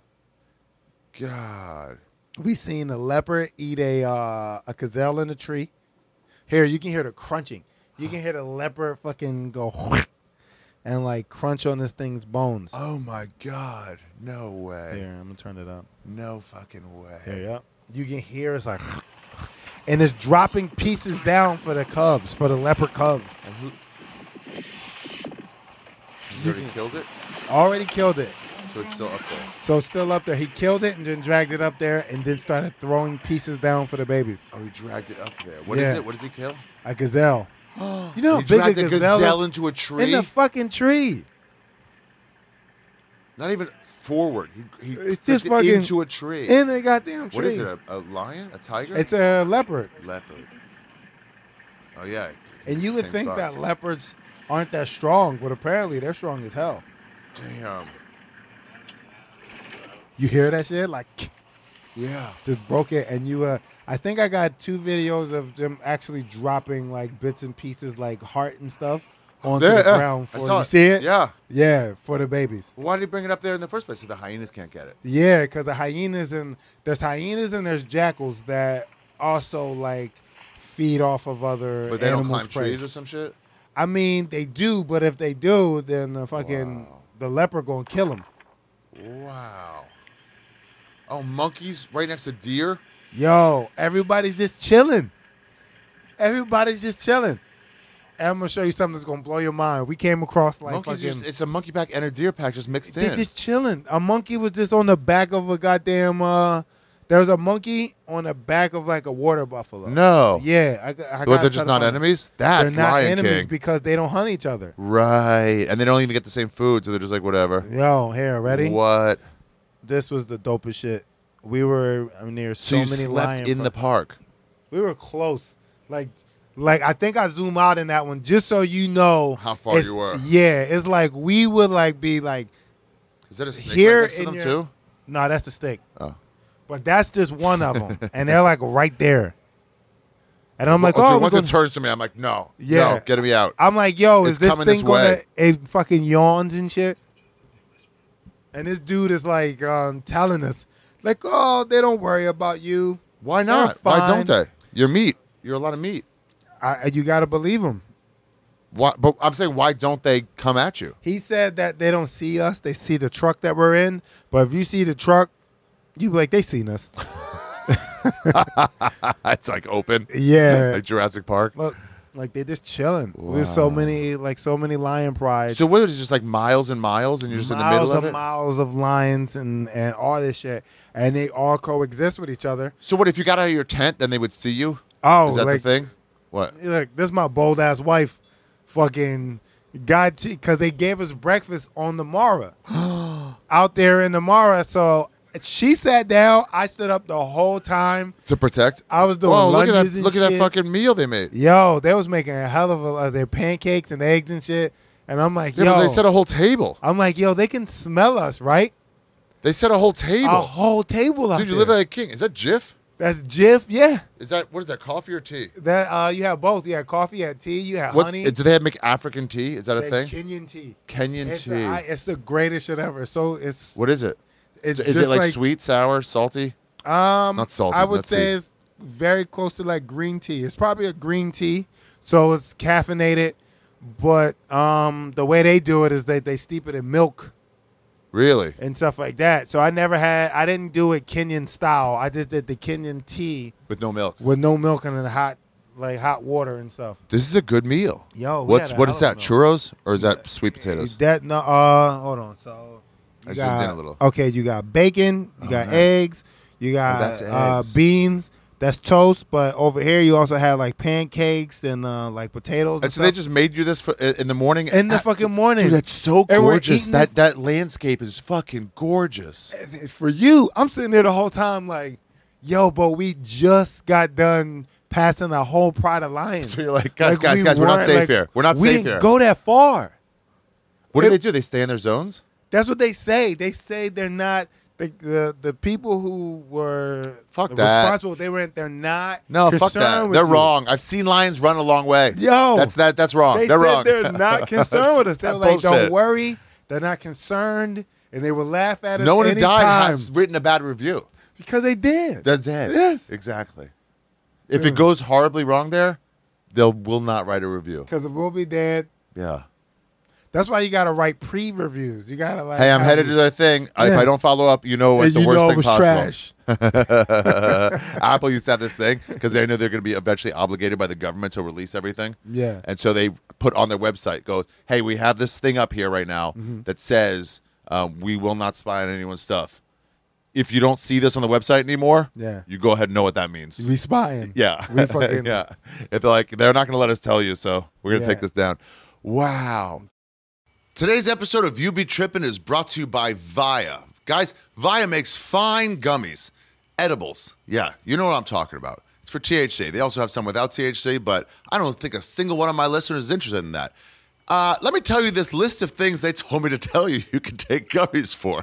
God.
We seen a leopard eat a uh, a gazelle in a tree. Here, you can hear the crunching. You can hear the leopard fucking go and like crunch on this thing's bones.
Oh my God. No way.
Here, I'm gonna turn it up.
No fucking way.
Here, yep. You can hear it's like, and it's dropping pieces down for the cubs, for the leopard cubs.
And who? You already killed it?
Already killed it.
So it's still up there.
So it's still up there. He killed it and then dragged it up there and then started throwing pieces down for the babies.
Oh, he dragged it up there. What is
Yeah.
it? What does he kill?
A gazelle. You know
he
how big
dragged
a
a
gazelle,
gazelle
is?
into a tree?
In the fucking tree.
Not even forward. He, he
It's
flipped
just
it
fucking
into a tree.
In the goddamn tree.
What is it? A, a lion? A tiger?
It's a leopard.
leopard. Oh yeah.
And you would
Same
think
thoughts.
that leopards aren't that strong, but apparently they're strong as hell.
Damn.
You hear that shit? Like,
Yeah.
just broke it. And you, uh, I think I got two videos of them actually dropping like bits and pieces, like heart and stuff, onto
There,
the
yeah.
ground.
I
For
saw
you
it.
see it?
Yeah.
Yeah, for the babies.
Why did he bring it up there in the first place so the hyenas can't get it?
Yeah, because the hyenas and there's hyenas and there's jackals that also like feed off of other
But they don't
animals'
climb
prey.
trees or some shit?
I mean, they do, but if they do, then the fucking
Wow.
the leopard gonna kill them.
Wow. Oh, monkeys right next to deer?
Yo, everybody's just chilling. Everybody's just chilling. And I'm gonna show you something that's gonna blow your mind. We came across like
Monkeys,
fucking.
just, it's a monkey pack and a deer pack just mixed
They
in.
just chilling. A monkey was just on the back of a goddamn. Uh, there was a monkey on the back of like a water buffalo.
No.
Yeah, I, I
But they're just not enemies? That's
They're not
Lion
enemies
King.
because they don't hunt each other.
Right. And they don't even get the same food, so they're just like, whatever.
Yo, here, ready?
What?
This was the dopest shit. We were near
So,
so
you
many
slept
lion
in the
pro-
park.
We were close. Like, like I think I zoom out in that one just so you know
How far
it's-
you were.
Yeah, it's like we would like be like
Is that a snake
here
right next to
in
them,
your.
too?
No, that's the stick.
Oh.
But that's just one of them, and they're like right there. And I'm like,
oh,
oh,
dude,
we're
once
gonna-
it turns to me, I'm like, no.
Yeah.
No, get me out.
I'm like, yo,
It's
is this
coming
thing
this
gonna
way.
it fucking yawns and shit? And this dude is like um, telling us, like, oh, they don't worry about you.
Why
They're
not? Why don't
fine.
they? You're meat. You're a lot of meat.
I, you gotta believe him.
Why, but I'm saying, why don't they come at you?
He said that they don't see us; they see the truck that we're in. But if you see the truck, you be like, they seen us.
It's like open.
Yeah.
Like Jurassic Park.
Look, like they just chilling. There's so many, like so many lion prides.
So what is it, just like miles and miles, and you're just in the
miles
middle of
and
it?
miles of lions and and all this shit, and they all coexist with each other.
So what if you got out of your tent, then they would see you?
Oh,
Is that
like
the thing? What?
Look, this is my bold ass wife, fucking got because they gave us breakfast on the Mara, out there in the Mara. So she sat down, I stood up the whole time.
To protect?
I was doing
Whoa, look at
lunges
that!
and
Look at that
shit.
fucking meal they made.
Yo, they was making a hell of a uh, their pancakes and eggs and shit. And I'm like,
Yeah,
yo,
but they set a whole table.
I'm like, yo, they can smell us, right?
They set a whole table.
A whole table out
Dude, you
there.
live like a king. Is that Jif?
That's Jif, yeah.
Is that what is that? Coffee or tea?
That uh, you have both. You have coffee, you have tea, you have
What
honey.
do they have make African tea? Is that a
and
thing?
Kenyan tea.
Kenyan
It's,
tea.
the, I, it's the greatest shit ever. So it's
What is it?
it's
Is
just
it like, sweet, sour, salty?
Um,
Not salty,
I would
let's
say
see.
it's very close to like green tea. It's probably a green tea, so it's caffeinated. But um, the way they do it is that they steep it in milk
Really?
and stuff like that. So I never had. I didn't do it Kenyan style. I just did the Kenyan tea
With no milk.
with no milk and then hot like hot water and stuff.
This is a good meal.
Yo, we
What's
had a
what is
hell
that?
of a meal.
Churros or is that sweet potatoes?
That no. Uh, hold on. So
I
you
zoomed in
got
a little.
okay. You got bacon. You
Oh,
got
nice.
eggs. You got
that's
uh,
eggs.
beans. That's toast. But over here, you also have like pancakes and uh, like potatoes. And,
And so they
stuff.
just made you this for, in the morning.
in the
Ah,
fucking morning.
Dude, that's so
And we're
gorgeous.
eating
That
this-
that landscape is fucking gorgeous.
For you, I'm sitting there the whole time like, yo, but we just got done passing a whole pride of lions.
So you're like, guys, guys,
we
guys, we're not
weren't,
safe
like,
here. We're not
we
safe
didn't
here.
go that far.
What do
It-
they do? They stay in their zones?
That's what they say. They say they're not the the, the people who were
Fuck that.
responsible. They weren't. They're not.
No, fuck
concerned
that.
with
They're
you.
wrong. I've seen lions run a long way.
Yo,
that's that. That's wrong.
They
they're
said
wrong.
they're not concerned with us. They're like,
Bullshit.
don't worry. They're not concerned, and they will laugh at us.
No one who died
anytime.
has written a bad review.
because they did.
They're dead.
Yes.
Exactly. If it goes horribly wrong there, they'll will not write a review.
Because we'll be dead.
Yeah.
That's why you got to write pre-reviews. You got to like.
Hey, I'm
have-
headed to their thing. If
Yeah.
I don't follow up, you know what
and
the
you
worst
know it
thing
was
possible.
trash.
Apple used to have this thing because they know they're going to be eventually obligated by the government to release everything.
Yeah.
And so they put on their website, goes, hey, we have this thing up here right now
Mm-hmm.
that says um, we will not spy on anyone's stuff. If you don't see this on the website anymore,
Yeah.
you go ahead and know what that means.
We spying.
Yeah.
We fucking.
yeah. If they're like, they're not going to let us tell you, so we're going to
Yeah.
take this down. Wow. Today's episode of You Be Trippin' is brought to you by Via. Guys, Via makes fine gummies, edibles. Yeah, you know what I'm talking about. It's for T H C. They also have some without T H C, but I don't think a single one of my listeners is interested in that. Uh, let me tell you this list of things they told me to tell you you can take gummies for.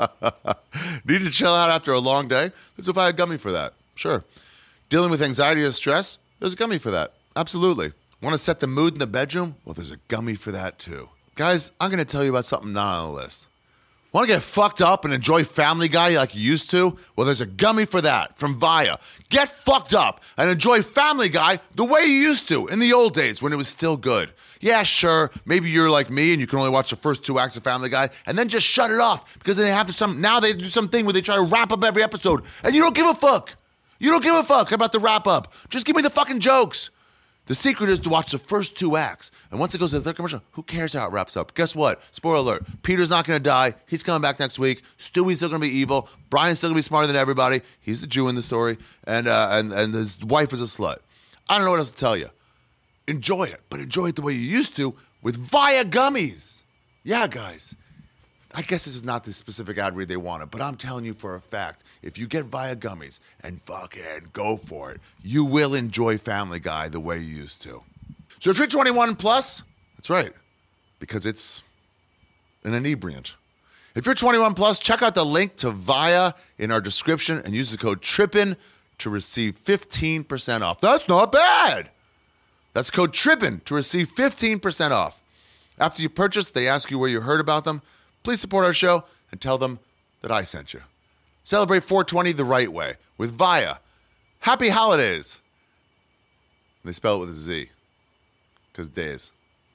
Need to chill out after a long day? There's a Via gummy for that. Sure. Dealing with anxiety or stress? There's a gummy for that. Absolutely. Want to set the mood in the bedroom? Well, there's a gummy for that too. Guys, I'm going to tell you about something not on the list. Want to get fucked up and enjoy Family Guy like you used to? Well, there's a gummy for that from Via. Get fucked up and enjoy Family Guy the way you used to in the old days when it was still good. Yeah, sure, maybe you're like me and you can only watch the first two acts of Family Guy and then just shut it off because they have some, now they do something where they try to wrap up every episode and you don't give a fuck. You don't give a fuck about the wrap up. Just give me the fucking jokes. The secret is to watch the first two acts. And once it goes to the third commercial, who cares how it wraps up? Guess what? Spoiler alert. Peter's not going to die. He's coming back next week. Stewie's still going to be evil. Brian's still going to be smarter than everybody. He's the Jew in the story. And, uh, and, and his wife is a slut. I don't know what else to tell you. Enjoy it, but enjoy it the way you used to with Via Gummies. Yeah, guys. I guess this is not the specific ad read they wanted, but I'm telling you for a fact, if you get Via Gummies and fucking go for it, you will enjoy Family Guy the way you used to. So if you're twenty-one plus, that's right, because it's an inebriant. If you're twenty-one plus, check out the link to Via in our description and use the code TRIPPIN to receive fifteen percent off. That's not bad. That's code TRIPPIN to receive fifteen percent off. After you purchase, they ask you where you heard about them. Please support our show and tell them that I sent you. Celebrate four twenty the right way with Via. Happy holidays. They spell it with a Z because days.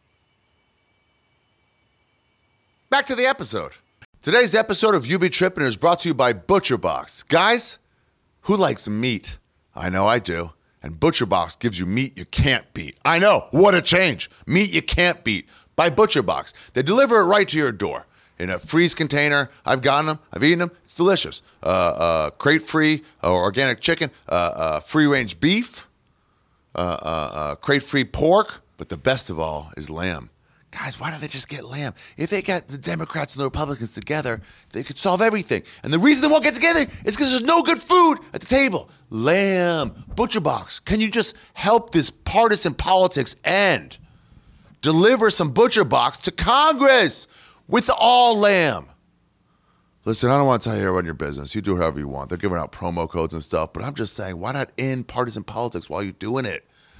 Back to the episode. Today's episode of You Be Trippin' is brought to you by ButcherBox. Guys, who likes meat? I know I do. And ButcherBox gives you meat you can't beat. I know, what a change. Meat you can't beat by ButcherBox. They deliver it right to your door in a freeze container. I've gotten them. I've eaten them. It's delicious. Uh, uh, crate-free uh, organic chicken, uh, uh, free-range beef, uh, uh, uh, crate-free pork, but the best of all is lamb. Guys, why don't they just get lamb? If they got the Democrats and the Republicans together, they could solve everything. And the reason they won't get together is because there's no good food at the table. Lamb, ButcherBox. Can you just help this partisan politics end? Deliver some ButcherBox to Congress with all lamb. Listen, I don't want to tell you how to run your business. You do whatever you want. They're giving out promo codes and stuff, but I'm just saying, why not end partisan politics while you're doing it?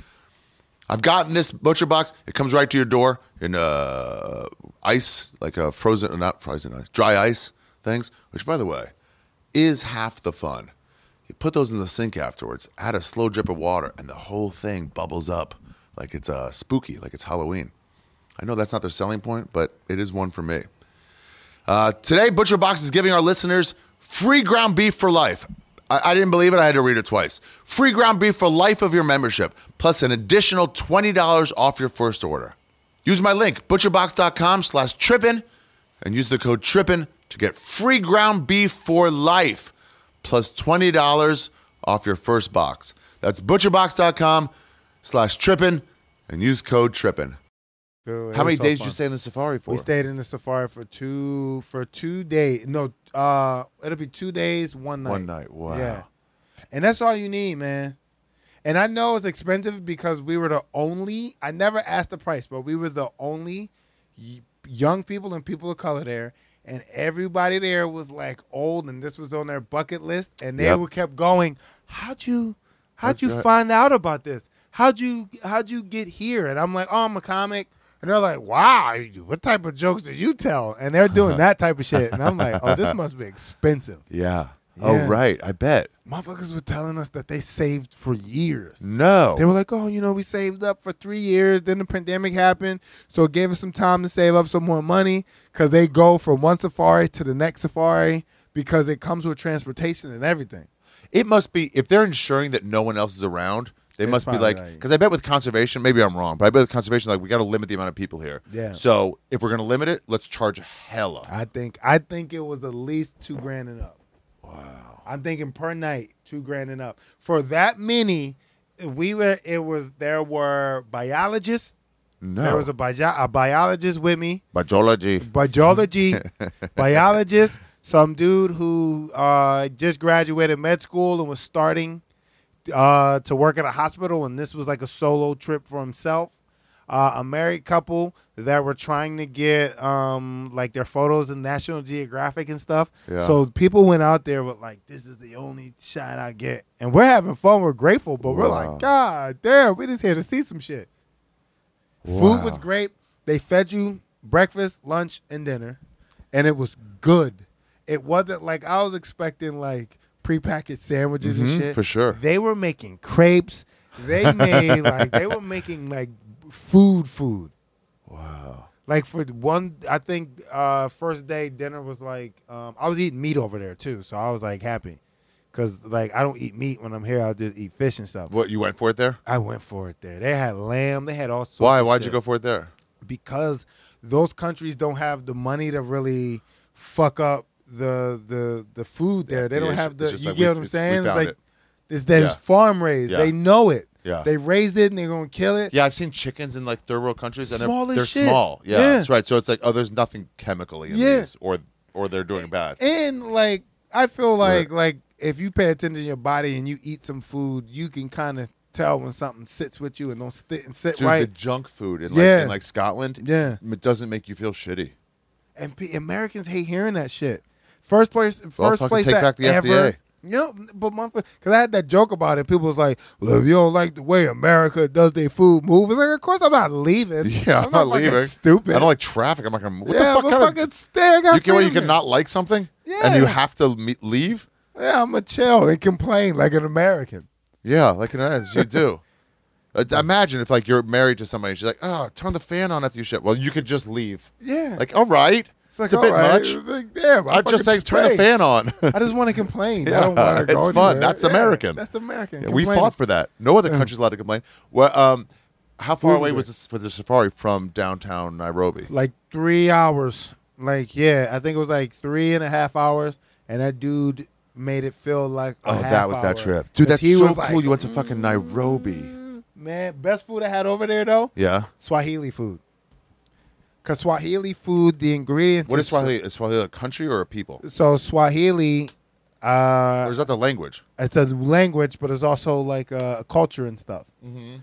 I've gotten this ButcherBox. It comes right to your door in uh, ice, like a frozen, not frozen ice, dry ice things, which, by the way, is half the fun. You put those in the sink afterwards, add a slow drip of water, and the whole thing bubbles up like it's uh, spooky, like it's Halloween. I know that's not their selling point, but it is one for me. Uh, today, ButcherBox is giving our listeners free ground beef for life. I, I didn't believe it. I had to read it twice. Free ground beef for life of your membership, plus an additional twenty dollars off your first order. Use my link, butcherbox.com slash trippin, and use the code TRIPPIN to get free ground beef for life, plus twenty dollars off your first box. That's butcherbox.com slash trippin, and use code TRIPPIN.
Dude,
How many
so
days
fun.
did you stay in the safari for?
We stayed in the safari for two for two days. No, uh, it'll be two days, one night.
One night. Wow.
Yeah, and that's all you need, man. And I know it's expensive because we were the only. I never asked the price, but we were the only y- young people and people of color there, and everybody there was like old, and this was on their bucket list, and they
Yep.
were kept going. How'd you, how'd you
Okay.
find out about this? How'd you, how'd you get here? And I'm like, oh, I'm a comic. And they're like, wow, what type of jokes did you tell? And they're doing that type of shit. And I'm like, oh, this must be expensive.
Yeah.
Yeah.
Oh, right. I bet.
Motherfuckers were telling us that they saved for years.
No.
They were like, oh, you know, we saved up for three years. Then the pandemic happened. So it gave us some time to save up some more money because they go from one safari to the next safari because it comes with transportation and everything.
It must be, if they're ensuring that no one else is around, they
It's
must be
probably
like,
right.
because I bet with conservation, maybe I'm wrong, but I bet with conservation, like, we got to limit the amount of people here.
Yeah.
So if we're going to limit it, let's charge hella.
I think I think it was at least two grand and up. Wow. I'm thinking per night, two grand and up. For that many, we were it was there were biologists.
No.
There was a, bio, a biologist with me.
Biology.
Biology, biologist, some dude who uh, just graduated med school and was starting uh, to work at a hospital, and this was like a solo trip for himself. Uh, a married couple that were trying to get um, like their photos in National Geographic and stuff.
Yeah.
So people went out there with like, this is the only shot I get. And we're having fun. We're grateful, but we're
Wow.
like, God damn, we just here to see some shit.
Wow.
Food was great. They fed you breakfast, lunch, and dinner, and it was good. It wasn't like I was expecting like prepackaged sandwiches and
Mhm,
shit.
for sure.
They were making crepes. They made like they were making like food food.
Wow.
Like for one, I think uh, first day dinner was like um, I was eating meat over there too, so I was like happy Cause like I don't eat meat when I'm here. I'll just eat fish and stuff.
What, you went for it there?
I went for it there. They had lamb. They had all sorts.
Why?
of
Why'd
shit.
you go for it there?
Because those countries don't have the money to really fuck up the the the food there.
Yeah,
they don't
it's
have the.
just
You
like
get
we-
what I'm
we
saying? It's
found
like
it.
it's, there's
Yeah.
farm raised.
Yeah.
They know it.
Yeah.
They raised it and they're gonna kill it.
Yeah, I've seen chickens in like third world countries, and
Small
they're,
as
they're
shit.
small. Yeah,
Yeah.
that's right. So it's like, oh, there's nothing chemically in
Yeah.
these, or or they're doing bad.
And like I feel like
Right.
like if you pay attention to your body and you eat some food, you can kind of tell when something sits with you and don't sit and sit
Dude,
right.
the junk food in like
Yeah.
in like Scotland,
Yeah.
it doesn't make you feel shitty.
And P- Americans hate hearing that shit. First place, first
Well, fucking
place
take
that
back the F D A.
ever. Yep, but because I had that joke about it, people was like, "Well, if you don't like the way America does their food move," it's like, of course I'm not leaving.
Yeah, I'm, not
fucking
leaving.
Stupid.
I don't like traffic. I'm not gonna. What
yeah,
the fuck
but
kind
fucking
of?
stay. I got
You can what? You
freedom
can not like something,
Yeah.
and you have to me- leave.
here. Yeah, I'm gonna chill and complain like an American.
Yeah, like an as you do. Uh, Imagine if like you're married to somebody, and she's like, "Oh, turn the fan on after you shit." Well, you could just leave.
Yeah,
Like, all right,
it's, like,
it's a bit
all right.
much.
It's like, damn, I
I'm just saying,
fucking
turn the
sprayed.
fan on.
I just want to complain.
Yeah,
I don't want to go
it's fun.
anywhere.
That's
Yeah,
American.
That's American.
Yeah, we
Complaining.
fought for that. No other country's allowed to complain. Well, um, how far
Food
away
was
was this for the safari from downtown Nairobi?
Like three hours. Like, yeah, I think it was like three and a half hours. And that dude made it feel like a
Oh,
half
that was that
hour.
trip, dude.
'Cause
That's
he
so
was
cool.
like,
You went to fucking Nairobi.
Man, best food I had over there, though,
Yeah.
Swahili food. Because Swahili food, the ingredients.
What is Swahili? Is Swahili a country or a people?
So Swahili, uh,
Or is that the language?
it's a language, but it's also like a, a culture and stuff.
Mm-hmm.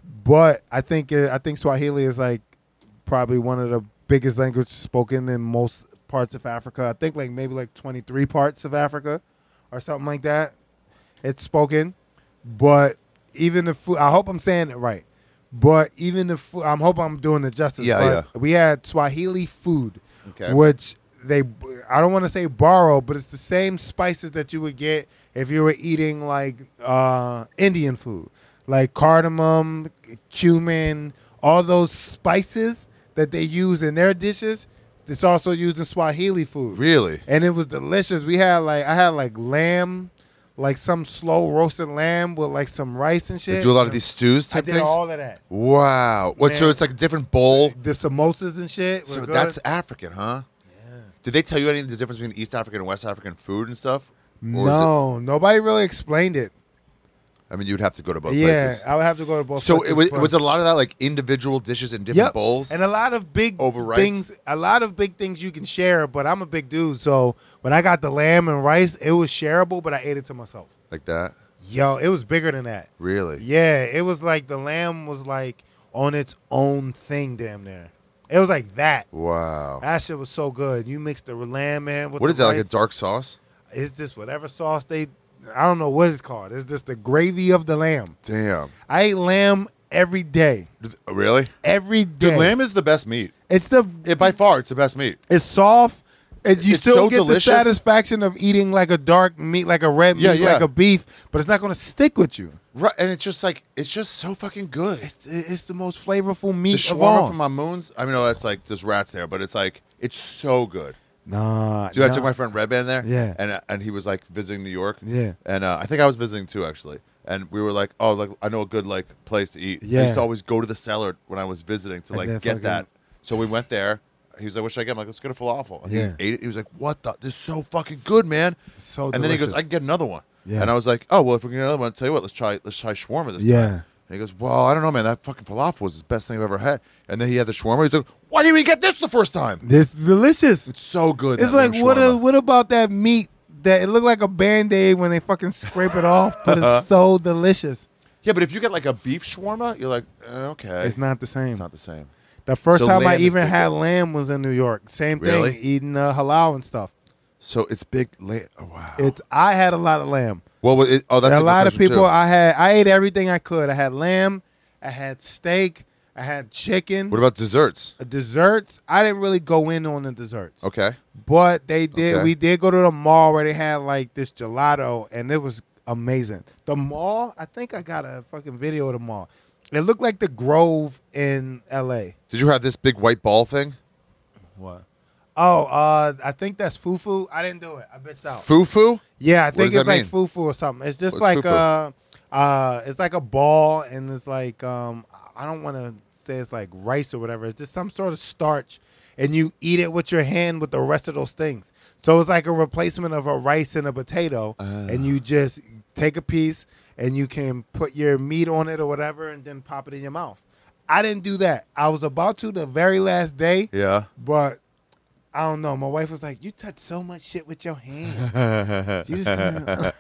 But I think it, I think Swahili is like probably one of the biggest languages spoken in most parts of Africa. I think like maybe like twenty-three parts of Africa or something like that. It's spoken, but even the food. I hope I'm saying it right. But even the food, I hope I'm doing it justice.
Yeah,
but we had Swahili food,
Okay.
which they, I don't want to say borrow, but it's the same spices that you would get if you were eating like uh, Indian food, like cardamom, cumin, all those spices that they use in their dishes. It's also used in Swahili food.
Really?
And it was delicious. We had like I had like lamb, like some slow roasted lamb with like some rice and shit.
They do a lot of these stews
I
type
did
things.
all of that.
Wow. What? So
Man.
it's like a different bowl.
The samosas and shit.
So
were good.
that's African, huh? Yeah. Did they tell you any of the difference between East African and West African food and stuff? Or is
no, nobody really explained it.
it, I mean, you'd have to go to both
yeah,
places.
I would have to go to both.
So
places,
it was,
but-
was it a lot of that, like individual dishes in different
Yep.
bowls?
and a lot of big
Over rice?
things. A lot of big things you can share, but I'm a big dude, so when I got the lamb and rice, it was shareable, but I ate it to myself.
Like that?
Yo, it was bigger than that.
Really?
Yeah, it was like the lamb was like on its own thing, damn near. It was like that.
Wow.
That shit was so good. You mix the lamb in with
What
the
is that, like a
rice.
dark sauce?
It's just whatever sauce they. I don't know what it's called. It's just the gravy of the lamb.
Damn.
I eat lamb every day.
Dude, Really?
Every day.
Dude, lamb is the best meat.
It's the.
It, by far, it's the best meat.
It's soft. It, you
It's
still
so
get
delicious.
the satisfaction of eating like a dark meat, like a red
Yeah,
meat,
yeah.
like a beef, but it's not going to stick with you.
Right, and it's just like, it's just so fucking good.
It's, it's the most flavorful
The
meat of all.
shawarma from Mamoon's, I mean, no, that's like, there's rats there, but it's like, it's so good.
Nah,
Dude, I
nah.
took my friend Red Band there.
Yeah.
And uh, and he was like visiting New York.
Yeah.
And uh, I think I was visiting too, actually. And we were like, oh, like I know a good like place to eat. I
Yeah.
used to always go to the cellar when I was visiting to
And
like
then
get
fucking-
that. So we went there. He was like, what should I get? I'm like, let's get a falafel. And
Yeah.
he ate it. He was like, what the? This is so fucking good, man.
So
and then he goes,
delicious.
I can get another one.
Yeah.
And I was like, oh, well, if we can get another one, I'll tell you what, let's try let's try shawarma this
Yeah.
time. And he goes, well, I don't know, man. That fucking falafel was the best thing I've ever had. And then he had the shawarma. He's like, why didn't we get this the first time?
It's delicious.
It's so good.
It's
that
like
lamb
what? A,
shawarma.
what about that meat that it looked like a Band-Aid when they fucking scrape it off, but it's so delicious.
Yeah, but if you get like a beef shawarma, you're like, eh, okay.
It's not the same.
It's not the same.
The first
So
time I
lamb is
even
big,
had
though.
lamb was in New York. Same thing,
Really?
eating uh, halal and stuff.
So it's big. La- oh, wow.
It's I had a lot of lamb.
well, it, oh, that's
a
good
lot of
question,
people.
too.
I had I ate everything I could. I had lamb, I had steak, I had chicken.
What about desserts?
Desserts? I didn't really go in on the desserts.
Okay.
But they did.
Okay.
We did go to the mall where they had like this gelato, and it was amazing. The mall. I think I got a fucking video of the mall. It looked like the Grove in L A.
Did you have this big white ball thing?
What? Oh, uh, I think that's fufu. I didn't do it. I bitched out.
Fufu?
Yeah, I
What
think
does
it's
that
like
mean?
fufu or something. It's just
What's
like
fufu?
uh, uh, it's like a ball, and it's like um, I don't want to say it's like rice or whatever. It's just some sort of starch, and you eat it with your hand with the rest of those things. So it's like a replacement of a rice and a potato, and you just take a piece and you can put your meat on it or whatever, and then pop it in your mouth. I didn't do that. I was about to the very last day,
Yeah.
but I don't know. My wife was like, "You touch so much shit with your hand." You just-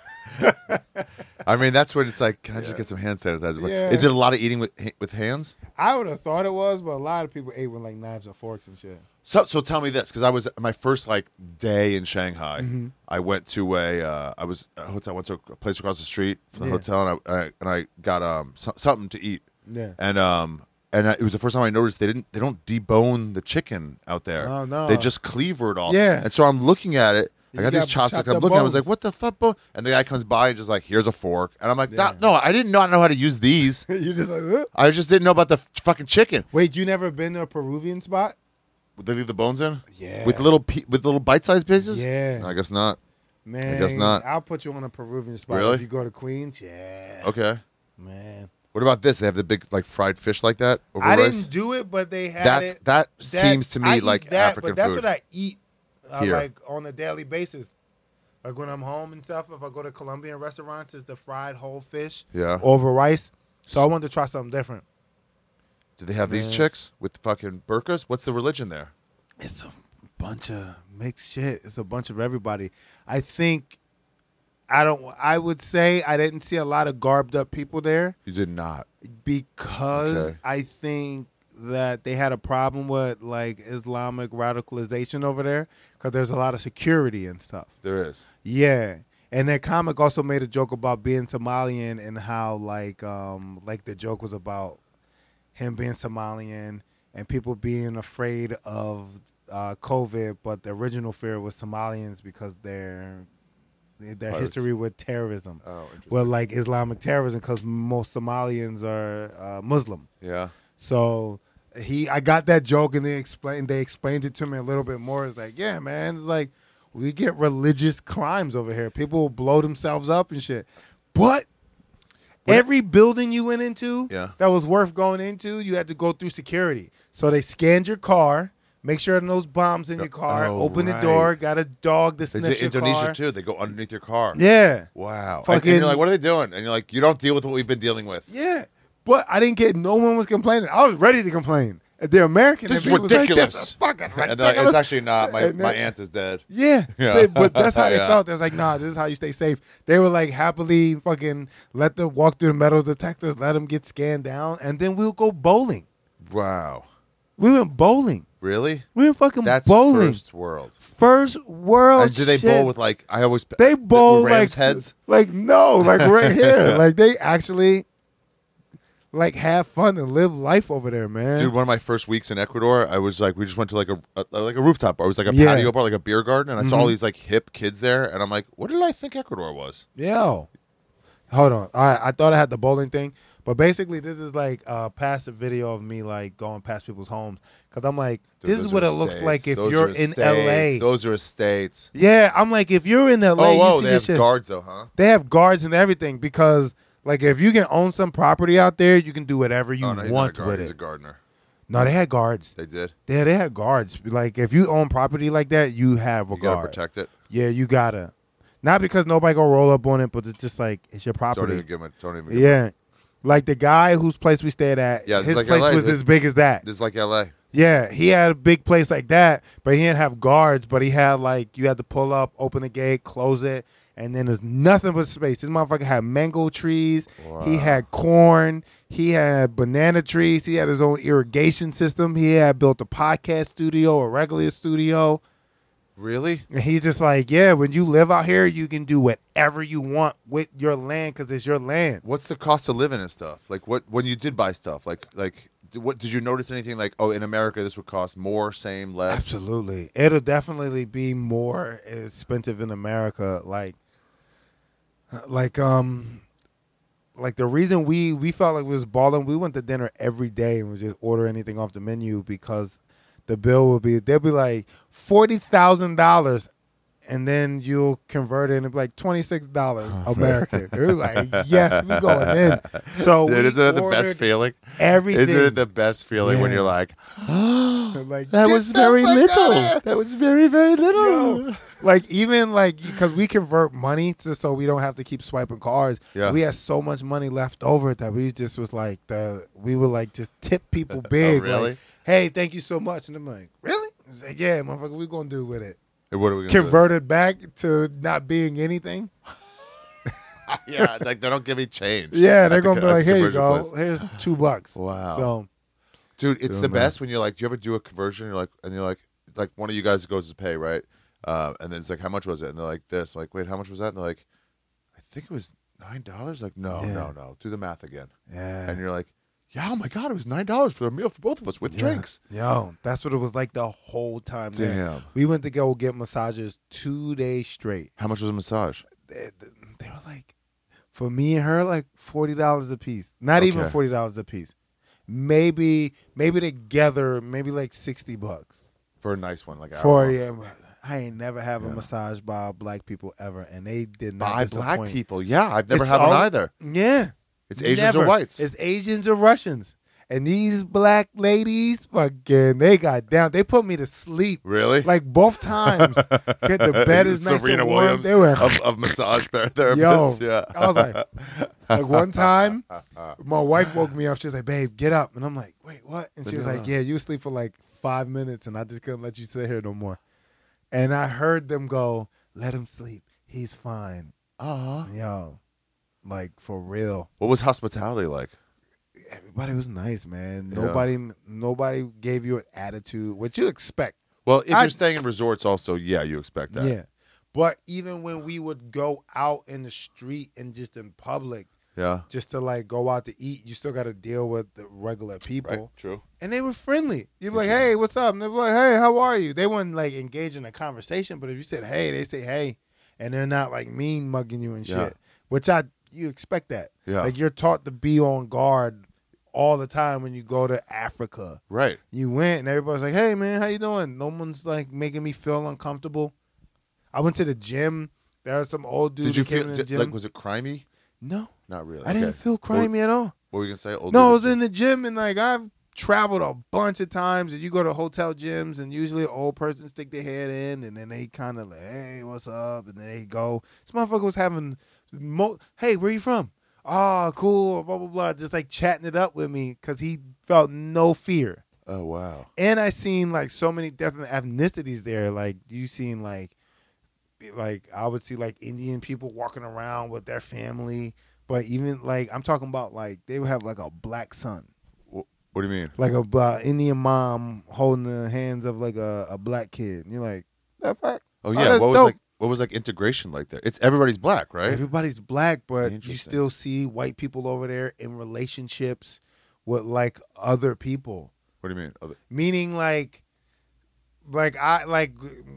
I mean, that's what it's like. Can I just get some hand sanitizer?
Yeah.
Is it a lot of eating with with hands?
I would have thought it was, but a lot of people ate with like knives or forks and shit.
So, so tell me this, because I was my first like day in Shanghai.
Mm-hmm.
I went to a, uh, I was a hotel. I went to a place across the street from the
Yeah.
hotel, and I, I and I got um so, something to eat.
Yeah.
And um and I, it was the first time I noticed they didn't they don't debone the chicken out there.
Oh, no.
They just cleaver it all.
Yeah.
And so I'm looking at it. I
You
got these
got
chopsticks.
chopped
I'm
up
looking. I was
bones.
like, "What the fuck?" Bro? And the guy comes by and just like, "Here's a fork." And I'm like,
Yeah.
"No, I didn't not know how to use these.
You just like, "Huh?"
I just didn't know about the f- fucking chicken."
Wait, you never been to a Peruvian spot?
Would they leave the bones in?
Yeah.
With little pe- with little bite-sized pieces?
Yeah.
No, I guess not.
Man,
guess not.
I'll put you on a Peruvian spot
Really?
if you go to Queens. Yeah.
Okay.
Man.
What about this? They have the big like fried fish like that over
I
rice.
didn't do it, but they had
That's
it.
that,
That-
seems to
I
me
eat
like
that,
African
but that's
food.
what I eat uh,
Here.
like on a daily basis. Like when I'm home and stuff, if I go to Colombian restaurants, it's the fried whole fish
Yeah.
over rice. So I wanted to try something different.
Do they have these
Man.
chicks with fucking burqas? What's the religion there?
It's a bunch of mixed shit. It's a bunch of everybody. I think I don't. I would say I didn't see a lot of garbed up people there
You did not.
because
Okay.
I think that they had a problem with like Islamic radicalization over there because there's a lot of security and stuff.
There is.
Yeah. And that comic also made a joke about being Somalian and how like um like the joke was about him being Somalian and people being afraid of uh, COVID, but the original fear was Somalians because their their
Pirates.
history with terrorism,
Oh, interesting.
well, like Islamic terrorism, because most Somalians are uh, Muslim.
Yeah.
So he, I got that joke, and they explained they explained it to me a little bit more. It's like, yeah, man, it's like we get religious crimes over here. People will blow themselves up and shit. But every building you went into
Yeah.
that was worth going into, you had to go through security. So they scanned your car, make sure there are no bombs in your car,
Oh,
open
right.
the door, got a dog that
They
sniffs
did
your
Indonesia
car.
too. They go underneath your car.
Yeah.
Wow. And-
Fucking-
and you're like, what are they doing? And you're like, you don't deal with what we've been dealing with.
Yeah. But I didn't get, no one was complaining. I was ready to complain. The American
This is
in me was like,
ridiculous.
this is fucking
And they're like,
ridiculous.
it's actually not. My,
And
my
then-
aunt is dead.
Yeah,
Yeah.
So- but that's how they
Yeah.
felt. They was like, nah, this is how you stay safe. They were like happily fucking let them walk through the metal detectors, let them get scanned down, and then we'll go bowling.
Wow.
We went bowling.
Really?
We went fucking
That's
bowling.
first world.
First world.
And do they
shit.
bowl with like, I always.
They bowl
with Rams
like
heads?
Like no, like right here. Like they actually like have fun and live life over there, man.
Dude, one of my first weeks in Ecuador, I was like, we just went to like a, a like a rooftop bar. It was like a
Yeah.
patio bar, like a beer garden, and I saw all
Mhm.
these like hip kids there, and I'm like, what did I think Ecuador was?
Yo, hold on. All right, I thought I had the bowling thing, but basically this is like a passive video of me like going past people's homes because I'm like,
Dude,
this
those
is what
are
it looks
estates.
like if
Those
you're
are
in
estates.
L A.
Those are estates.
Yeah, I'm like, if you're in L A,
Oh, whoa,
you see
they
this
have
shit.
guards though, huh?
They have guards and everything because like if you can own some property out there, you can do whatever you
oh, no, he's
want
not a guard.
with
He's
it.
a gardener.
No, they had guards.
They did.
Yeah, they had guards. Like if you own property like that, you have a
You gotta
guard.
protect it.
Yeah, you gotta. Not because nobody gonna roll up on it, but it's just like it's your
Don't
property.
even give him. A, don't even. Give him
Yeah. Like the guy whose place we stayed at,
Yeah, this is
his
like
place
L A.
was
This-
as big as that.
a, this is like L A.
Yeah, he had a big place like that, but he didn't have guards, but he had like, you had to pull up, open the gate, close it, and then there's nothing but space. This motherfucker had mango trees. He
Wow.
had corn. He had banana trees. He had his own irrigation system. He had built a podcast studio, a regular studio.
Really?
And he's just like, yeah, when you live out here, you can do whatever you want with your land because it's your land.
What's the cost of living and stuff? Like what when you did buy stuff? Like like did, what did you notice anything like? Oh, in America this would cost more, same, less.
Absolutely. It'll definitely be more expensive in America. Like, like, um, like the reason we, we felt like we was balling, we went to dinner every day and was just order anything off the menu because the bill will be they'll be like forty thousand dollars. And then you'll convert it and it'll be like twenty-six dollars American. They're like, yes, we going in. So
Dude,
we
isn't it the best
ordered
feeling?
everything.
Isn't it the best feeling when
Yeah.
you're like,
like,
that
"Get
was
the
very
fuck
little.
outta
That was very, very little.
Yo, like even like because we convert money to so we don't have to keep swiping cards.
Yeah.
We had so much money left over that we just was like the we would like just tip people big.
really?
Like, hey, thank you so much. And I'm like, really? It's like, yeah, motherfucker, what we gonna do with it?
And what are we gonna
Converted back to not being anything.
do? Yeah, like they don't give me change.
Yeah,
at
they're
the
gonna
co-
be
at
like,
the
here you
conversion
go.
place.
Here's two bucks.
Wow.
So
Dude, it's
So,
the
man.
best when you're like, do you ever do a conversion? You're like, and you're like, like one of you guys goes to pay, right? Uh, and then it's like, how much was it? And they're like, this. I'm like, wait, how much was that? And they're like, I think it was nine dollars. Like, no,
Yeah.
no, no. Do the math again.
yeah.
And you're like, yeah, oh my god, it was nine dollars for a meal for both of us with
Yeah.
drinks.
Yo, that's what it was like the whole time. there.
Damn.
We went to go get massages two days straight.
How much was a massage?
They, they were like, for me and her, like forty dollars a piece. Not even
Okay.
forty dollars a piece. Maybe, maybe together, maybe like sixty bucks.
For a nice one, like
For
hour long.
yeah, I ain't never have a
Yeah.
massage by black people ever, and they did not
By
disappoint.
black people. Yeah, I've never
It's
had one
all-
either.
Yeah,
It's Asians
never.
or whites.
It's Asians or Russians, and these black ladies, fucking, they got down. They put me to sleep.
Really?
Like both times, get the bed is nice
Serena
and warm.
Williams
They were
of, of massage
Yo,
therapists. Yeah.
I was like, like one time, my wife woke me up. She was like, "Babe, get up," and I'm like, "Wait, what?" And she was like, "Yeah, you asleep for like five minutes, and I just couldn't let you sit here no more." And I heard them go, "Let him sleep. He's fine."
Uh-huh.
Yo, like for real.
What was hospitality like?
Everybody was nice, man.
Yeah.
Nobody, nobody gave you an attitude. What you expect?
Well, if
I-
you're staying in resorts, also, yeah, you expect that.
Yeah. But even when we would go out in the street and just in public,
Yeah.
just to like go out to eat, you still got to deal with the regular people.
Right. True.
And they were friendly. You'd be like, "Hey, what's up?" And they'd be like, "Hey, how are you?" They wouldn't like engage in a conversation, but if you said, "Hey," they say, "Hey," and they're not like mean mugging you and shit.
Yeah.
Which I you expect that.
Yeah.
Like you're taught to be on guard all the time when you go to Africa.
Right.
You went and everybody's like, "Hey man, how you doing?" No one's like making me feel uncomfortable. I went to the gym. There was some old dude
Did you
that came
feel
in the
di-
gym.
like was it crimey?
no,
Not really.
I didn't
Okay.
feel crimey at all.
What were you gonna say? Old
No, I
dude
was
at the
in the gym and like I've traveled a bunch of times, and you go to hotel gyms and usually an old person stick their head in, and then they kind of like, "Hey, what's up?" And then they go. This motherfucker was having, mo- "Hey, where you from?" "Oh, cool." Blah blah blah. Just like chatting it up with me because he felt no fear.
Oh wow.
And I seen like so many different ethnicities there. Like you seen like, like I would see like Indian people walking around with their family, but even like I'm talking about like they would have like a black son,
Wh- What do you mean?
like a uh, Indian mom holding the hands of like a, a black kid. And you're like, that fuck.
Oh yeah.
that's
what was
dope.
like? What was like integration like there? It's everybody's black, right?
Everybody's black, but you
Interesting.
still see white people over there in relationships with like other people.
What do you mean? Other-
Meaning like, like I like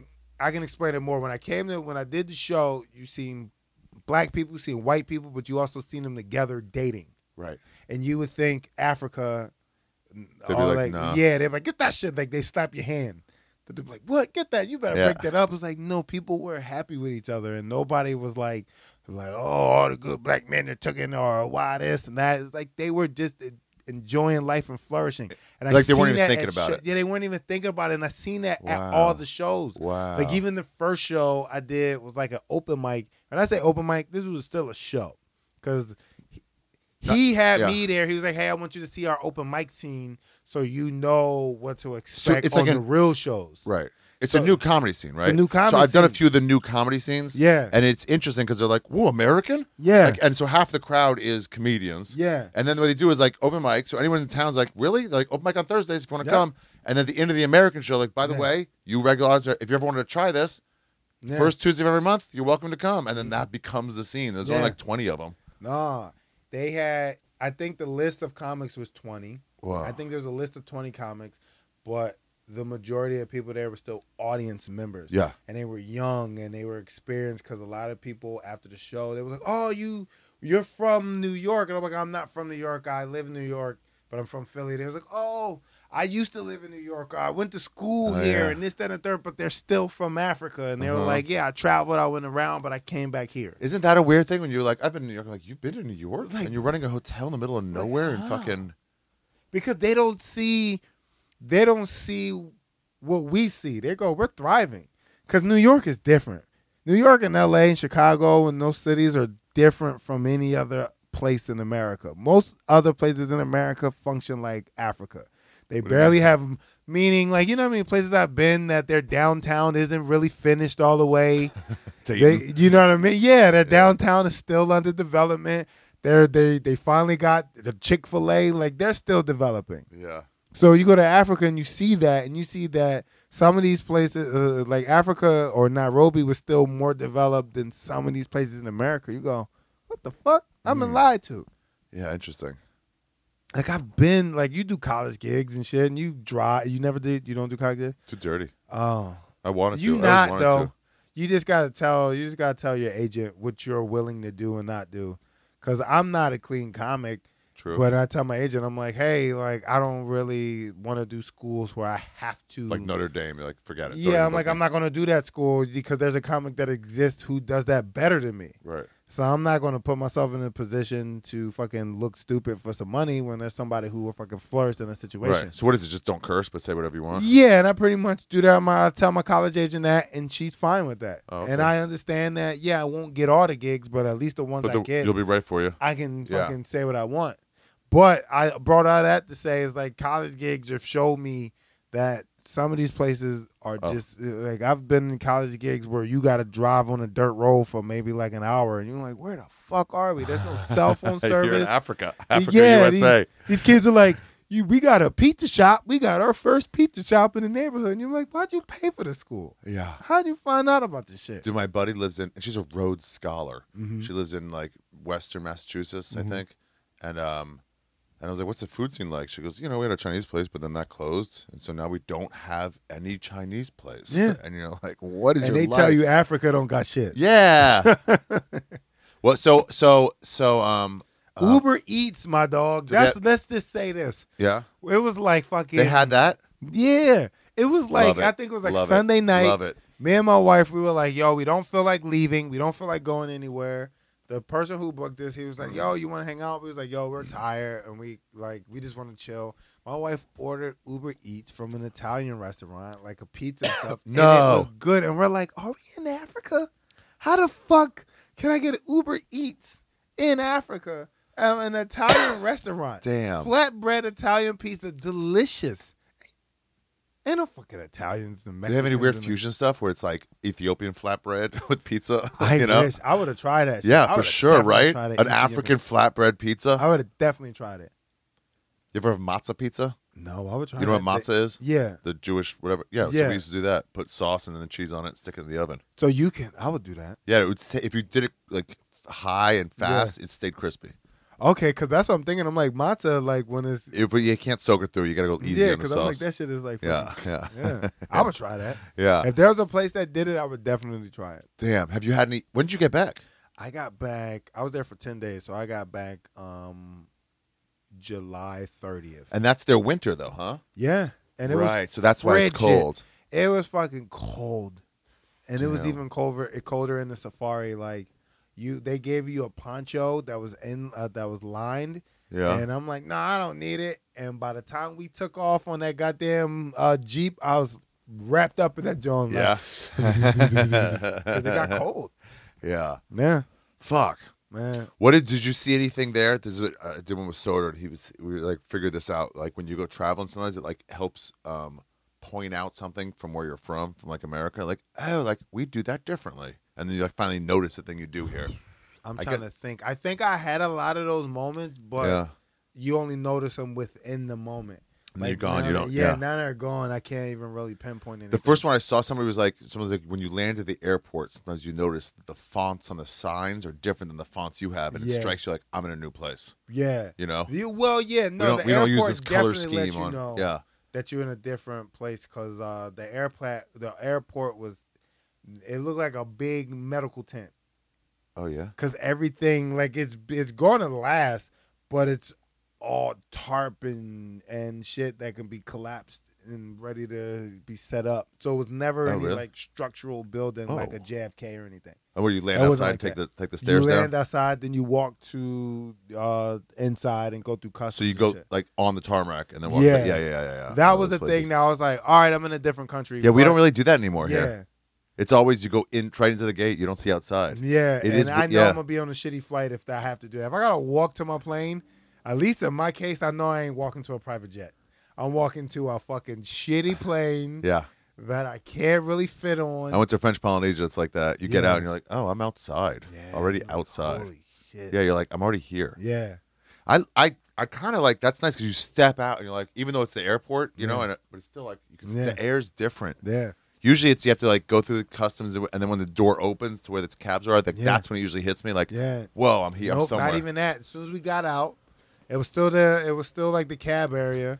I can explain it more. When I came to when I did the show, you seen black people, you seen white people, but you also seen them together dating.
Right.
And you would think Africa,
They'd be
all
like,
like,
nah.
yeah, they're like, get that shit. Like they slap your hand. But they're like, what? Get that. You better
Yeah.
break that up. It's like, no, people were happy with each other, and nobody was like, like, oh, all the good black men are taking, or why this and that. It's like they were just enjoying life and flourishing. And I
Like they weren't
seen
even
that
thinking
at
about
show-
it.
Yeah, they weren't even thinking about it. And I seen that at
Wow.
all the shows.
Wow.
Like even the first show I did was like an open mic. When I say open mic, this was still a show, because he, he had
yeah.
me there. He was like, "Hey, I want you to see our open mic scene, so you know what to expect
it's
on
like
the
an-
real shows."
Right. It's
So-
a new comedy scene, right?
new comedy
So I've done a
scene.
few of the new comedy scenes.
Yeah.
And it's interesting because they're like, whoa, American?
Yeah.
Like, and so half the crowd is comedians.
Yeah.
And then what they do is like open mic. So anyone in town's like, really? Like open mic on Thursdays if you want to
Yeah.
come. And then at the end of the American show, like, by the
Yeah.
way, you regulars, if you ever wanted to try this,
Yeah.
first Tuesday of every month, you're welcome to come. And then that becomes the scene. There's
Yeah.
only like twenty of them.
Nah, they had. I think the list of comics was twenty.
Wow.
I think there's a list of twenty comics, but the majority of people there were still audience members.
Yeah.
And they were young and they were experienced, because a lot of people after the show, they were like, "Oh, you you're from New York," and I'm like, "I'm not from New York. I live in New York, but I'm from Philly." They was like, "Oh, I used to live in New York. I went to school
Oh,
here
yeah.
and this, that, and the third, but they're still from Africa. And they were
Uh-huh.
like, yeah, I traveled, I went around, but I came back here.
Isn't that a weird thing when you're like, I've been in New York? I'm like, you've been to New York?
Like-
and you're running a hotel in the middle of nowhere and
how?
fucking.
Because they don't see, they don't see what we see. They go, we're thriving. Because New York is different. New York and L A and Chicago and those cities are different from any other place in America. Most other places in America function like Africa. They
What do you
barely
mean?
have meaning. Like, you know how many places I've been that their downtown isn't really finished all the way? They, you know what I mean? Yeah, their downtown is still under development. They're, they they finally got the Chick-fil-A. Like, they're still developing.
Yeah.
So you go to Africa and you see that, and you see that some of these places, uh, like Africa or Nairobi, was still more developed than some of these places in America. You go, what the fuck? I've been
Mm.
lied to.
Yeah, interesting.
Like, I've been, like, you do college gigs and shit, and you drive. You never did? You don't do college gigs?
Too dirty.
Oh.
I wanted
You
to.
not,
I always wanted
though.
to.
You just got to tell, you just got to tell your agent what you're willing to do and not do. Because I'm not a clean comic.
True.
But I tell my agent, I'm like, hey, like, I don't really want to do schools where I have to.
Like Notre Dame. You're like, forget it. Don't
Yeah,
even
I'm like,
book
I'm
me.
not going to do that school because there's a comic that exists who does that better than me.
Right.
So I'm not going to put myself in a position to fucking look stupid for some money when there's somebody who will fucking flourish in a situation.
Right. So what is it? Just don't curse, but say whatever you want?
Yeah, and I pretty much do that. My, I tell my college agent that, and she's fine with that.
Oh, okay.
And I understand that, yeah, I won't get all the gigs, but at least the ones
But
I
the,
get,
you'll be right for you.
I can
Yeah.
fucking say what I want. But I brought all that to say is like college gigs have showed me that some of these places are
Oh.
just like I've been in college gigs where you got to drive on a dirt road for maybe like an hour, and you're like, where the fuck are we? There's no cell phone
You're in
service.
Africa. Africa,
yeah,
U S A.
These, these kids are like, you. We got a pizza shop. We got our first pizza shop in the neighborhood, and you're like, why'd you pay for the school?
Yeah.
How'd you find out about this shit?
Dude, my buddy lives in, and she's a Rhodes Scholar.
Mhm.
She lives in like Western Massachusetts,
Mhm.
I think. And um, and I was like, "What's the food scene like?" She goes, "You know, we had a Chinese place, but then that closed, and so now we don't have any Chinese place."
Yeah.
And you're like, "What is
And
your
they
life?"
tell you Africa don't got shit.
Yeah. Well, so so so um, uh,
Uber Eats, my dog.
to
That's
get-
let's just say this.
yeah,
It was like fucking.
they had that.
Yeah. It was like
Love it.
I think it was like
Love it.
Sunday night.
Love it.
Me and my wife, we were like, yo, we don't feel like leaving. We don't feel like going anywhere. The person who booked this, he was like, yo, you want to hang out? We was like, yo, we're tired and we like we just want to chill. My wife ordered Uber Eats from an Italian restaurant, like a pizza and stuff. And
No.
it was good. And we're like, are we in Africa? How the fuck can I get Uber Eats in Africa at an Italian restaurant?
Damn.
Flatbread Italian pizza, delicious. Ain't no fucking Italians and
Do they have any
Mexicans
weird
in the-
fusion stuff where it's like Ethiopian flatbread with pizza?
I
you know?
wish I would have tried that. shit.
Yeah,
I
for
would've
sure,
definitely
right?
tried it
An
Ethiopian.
African flatbread pizza.
I would have definitely tried it.
You ever have matzah pizza?
No, I would try.
You know what
that.
matzah is?
Yeah.
The Jewish whatever. Yeah, so
Yeah.
we used to do that. Put sauce and then cheese on it, stick it in the oven.
So you can. I would do that.
Yeah, it would ta- if you did it like high and fast, it stayed crispy.
Okay, because that's what I'm thinking. I'm like matzah, like when it's
If you can't soak it through, you got to go easy
yeah,
on the
because I'm like
sauce.
that shit is like
yeah,
fucking-
yeah,
yeah. I would try that.
yeah.
If there was a place that did it, I would definitely try it.
Damn. Have you had any? When did you get back?
I got back. I was there for ten days, so I got back um July thirtieth.
And that's their winter, though, huh?
Yeah, and it
right.
was
So that's why it's
frigid.
cold.
It was fucking cold, and it was
Damn.
even colder. It colder in the safari. Like you, they gave you a poncho that was in uh, that was lined.
Yeah.
And I'm like, nah, I don't need it. And by the time we took off on that goddamn uh, Jeep, I was wrapped up in that joint. Like,
yeah.
because it got cold.
Yeah.
Yeah,
Fuck.
man.
What did did you see anything there? This is what uh, I did one with Soder. He was we like figured this out. Like when you go traveling, sometimes it like helps um point out something from where you're from, from like America. Like oh, like we do that differently, and then you like finally notice the thing you do here.
I'm
I
trying
guess-
to think. I think I had a lot of those moments, but
yeah,
you only notice them within the moment.
and then you're gone.
now
You
that-
don't.
Yeah,
Yeah.
now they're gone. I can't even really pinpoint anything.
The first one I saw, somebody was like, somebody was like, when you land at the airport, sometimes you notice that the fonts on the signs are different than the fonts you have, and it
Yeah.
strikes you like I'm in a new place.
yeah.
You know,
You, well, yeah, no,
we don't
the
we don't use
airport
this color
definitely let
scheme
you
on.
know
Yeah,
that you're in a different place because uh, the airport, the airport was, it looked like a big medical tent
oh yeah,
because everything like it's it's going to last, but it's all tarp and, and shit that can be collapsed and ready to be set up. So it was never
Oh,
any
really?
like structural building like
Oh.
a J F K or anything.
Oh, where you land
That wasn't
outside
like
and take
that.
the take the stairs
you
down.
land outside, then you walk to uh, inside and go through customs.
So you
and
go
shit.
like on the tarmac and then walk.
Yeah.
back. yeah, yeah, yeah, yeah.
That
All
was
those
the
places.
thing. Now I was like, all right, I'm in a different country.
Yeah, we
but-
don't really do that anymore
Yeah.
here. It's always you go in right into the gate. You don't see outside.
Yeah,
It
and
is-
I know
yeah.
I'm gonna be on a shitty flight if I have to do that. If I gotta walk to my plane, at least in my case, I know I ain't walking to a private jet. I'm walking to a fucking shitty plane
Yeah.
that I can't really fit on.
I went to French Polynesia. It's like that. You get
Yeah.
out and you're like, oh, I'm outside.
Yeah,
already
you're like,
outside.
Holy shit.
Yeah, you're like, I'm already here.
Yeah.
I I, I kind of like that's nice because you step out and you're like, even though it's the airport, you know,
Yeah.
and it, but it's still like you can
Yeah.
the air's different.
Yeah.
Usually it's you have to like go through the customs and then when the door opens to where the cabs are, like
Yeah.
that's when it usually hits me. Like,
Yeah.
whoa, I'm here. I'm
Nope,
somewhere.
not even that. As soon as we got out, it was still the it was still like the cab area,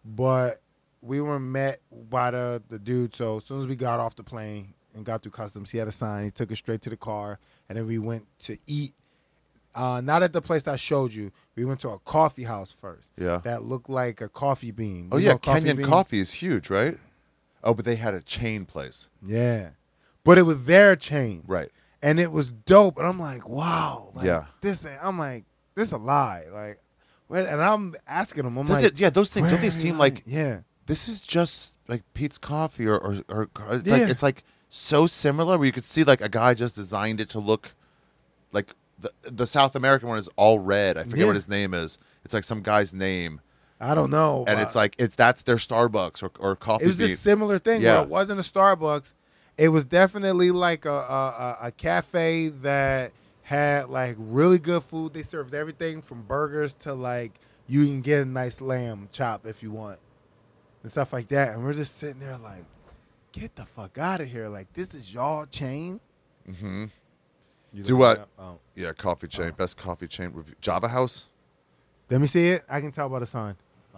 but we were met by the the dude. So as soon as we got off the plane and got through customs, he had a sign. He took us straight to the car, and then we went to eat. Uh, not at the place I showed you. We went to a coffee house first.
Yeah.
That looked like a coffee bean.
Oh
You
yeah,
know coffee
Kenyan
bean?
coffee is huge, right? Oh, but they had a chain place,
Yeah, but it was their chain.
right?
And it was dope. And I'm like, wow. Like,
Yeah.
This ain't, I'm like, this a lie. Like, where, and I'm asking them, I'm
Does
like,
it? Yeah, those things
where
don't they
are
seem
you
like
at? Yeah.
this is just like Pete's Coffee or or, or it's
Yeah.
like it's like so similar where you could see like a guy just designed it to look like the the South American one is all red. I forget
Yeah.
what his name is. It's like some guy's name,
I don't know.
and
but
it's like it's that's their Starbucks or or coffee
it was
bean.
just similar thing.
Yeah.
Where it wasn't a Starbucks. It was definitely like a, a, a, a cafe that had like really good food. They served everything from burgers to like you can get a nice lamb chop if you want and stuff like that. And we're just sitting there like, get the fuck out of here. Like, this is y'all chain?
Mm-hmm.
You
Do
looking
what?
it up? Oh.
Yeah, coffee chain, best coffee chain review. Java House.
Let me see it. I can tell by the sign.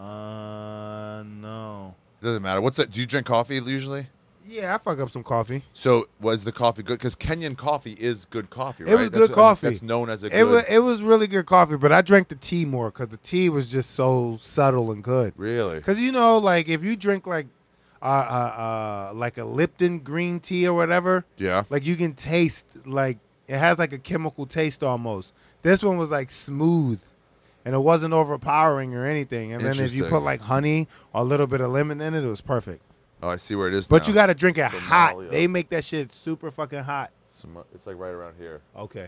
Uh, no.
It doesn't matter. What's that? Do you drink coffee usually?
Yeah, I fuck up some coffee.
So was the coffee good? Because Kenyan coffee is good coffee, right?
It was
That's-
good coffee.
That's known as a
It
good.
was it was really good coffee, but I drank the tea more because the tea was just so subtle and good.
Really?
Because you know, like if you drink like uh, uh, uh, like a Lipton green tea or whatever,
Yeah.
like you can taste like it has like a chemical taste almost. This one was like smooth, and it wasn't overpowering or anything. And then if you
Interesting.
put like honey or a little bit of lemon in it, it was perfect.
Oh, I see where it is.
But
now.
you got to drink it hot.
Somalia.
They make that shit super fucking hot.
Som- It's like right around here.
Okay.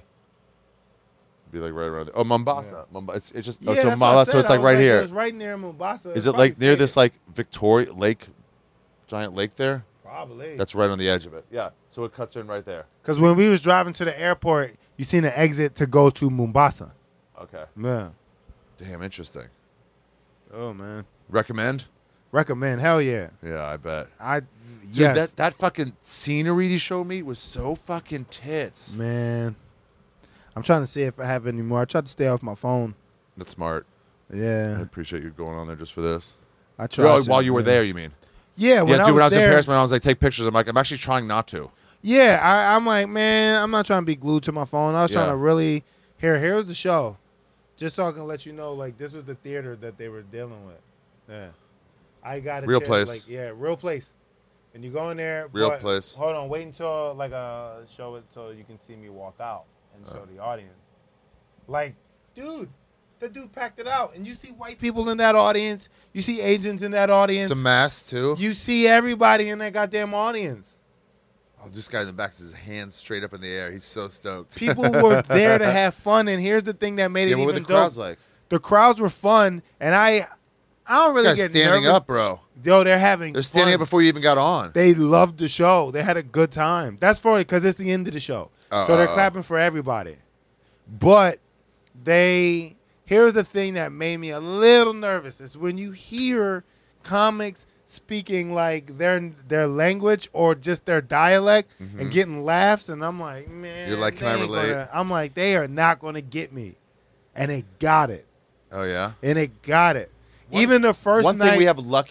Be like right around there. Oh, Mombasa. Mombasa. It's, it's just. Oh,
Yeah,
so
that's what I
Mombasa. So
said.
it's
I
like
was
right
It
here.
was right near Mombasa.
Is
It's
it like
probably
near
fake.
this like Victoria Lake, giant lake there?
Probably.
That's right on the edge of it. Yeah. So it cuts in right there.
Because when we was driving to the airport, you seen an exit to go to Mombasa.
Okay.
Yeah.
Damn, interesting.
Oh man.
Recommend?
Recommend. Hell yeah.
Yeah, I bet.
I.
Dude,
yes.
that that fucking scenery you showed me was so fucking tits.
Man. I'm trying to see if I have any more. I tried to stay off my phone.
That's smart. I
Yeah.
appreciate you going on there just for this.
I tried.
Well,
to,
while you were
yeah.
there, you mean?
Yeah. When
Yeah,
I
dude.
was
When I was
there,
in Paris, when I was like, take pictures. I'm like, I'm actually trying not to.
Yeah, I, I'm like, man, I'm not trying to be glued to my phone. I was trying
Yeah.
to really. Here, here's the show. Just so I can let you know, like, this was the theater that they were dealing with. Yeah. I got a
Real
chance,
place.
Like, yeah, real place. And you go in there.
Real
but-
place.
Hold on, wait until like uh show it so you can see me walk out and show
Uh.
the audience. Like, dude, the dude packed it out, and you see white people in that audience. You see Asians in that audience.
Some masks too.
You see everybody in that goddamn audience.
Oh, this guy in the back has his hands straight up in the air. He's so stoked.
People were there to have fun, and here's the thing that made
Yeah,
it
what were
even
the crowds
dope.
like?
The crowds were fun, and I, I don't really
This guy's
get
standing
nervous.
up, bro.
Yo, they're having.
They're standing
fun.
up before you even got on.
They loved the show. They had a good time. That's for it because it's the end of the show,
Oh,
so they're
oh, oh.
clapping for everybody. But they here's the thing that made me a little nervous is when you hear comics speaking like their their language or just their dialect and getting laughs, and I'm like, man,
Mm-hmm. You're like, can
they
I
ain't
relate?
gonna- I'm like, they are not going to get me, and they got it,
Oh yeah.
and they got it. Even the first
One
night,
thing we have lucky is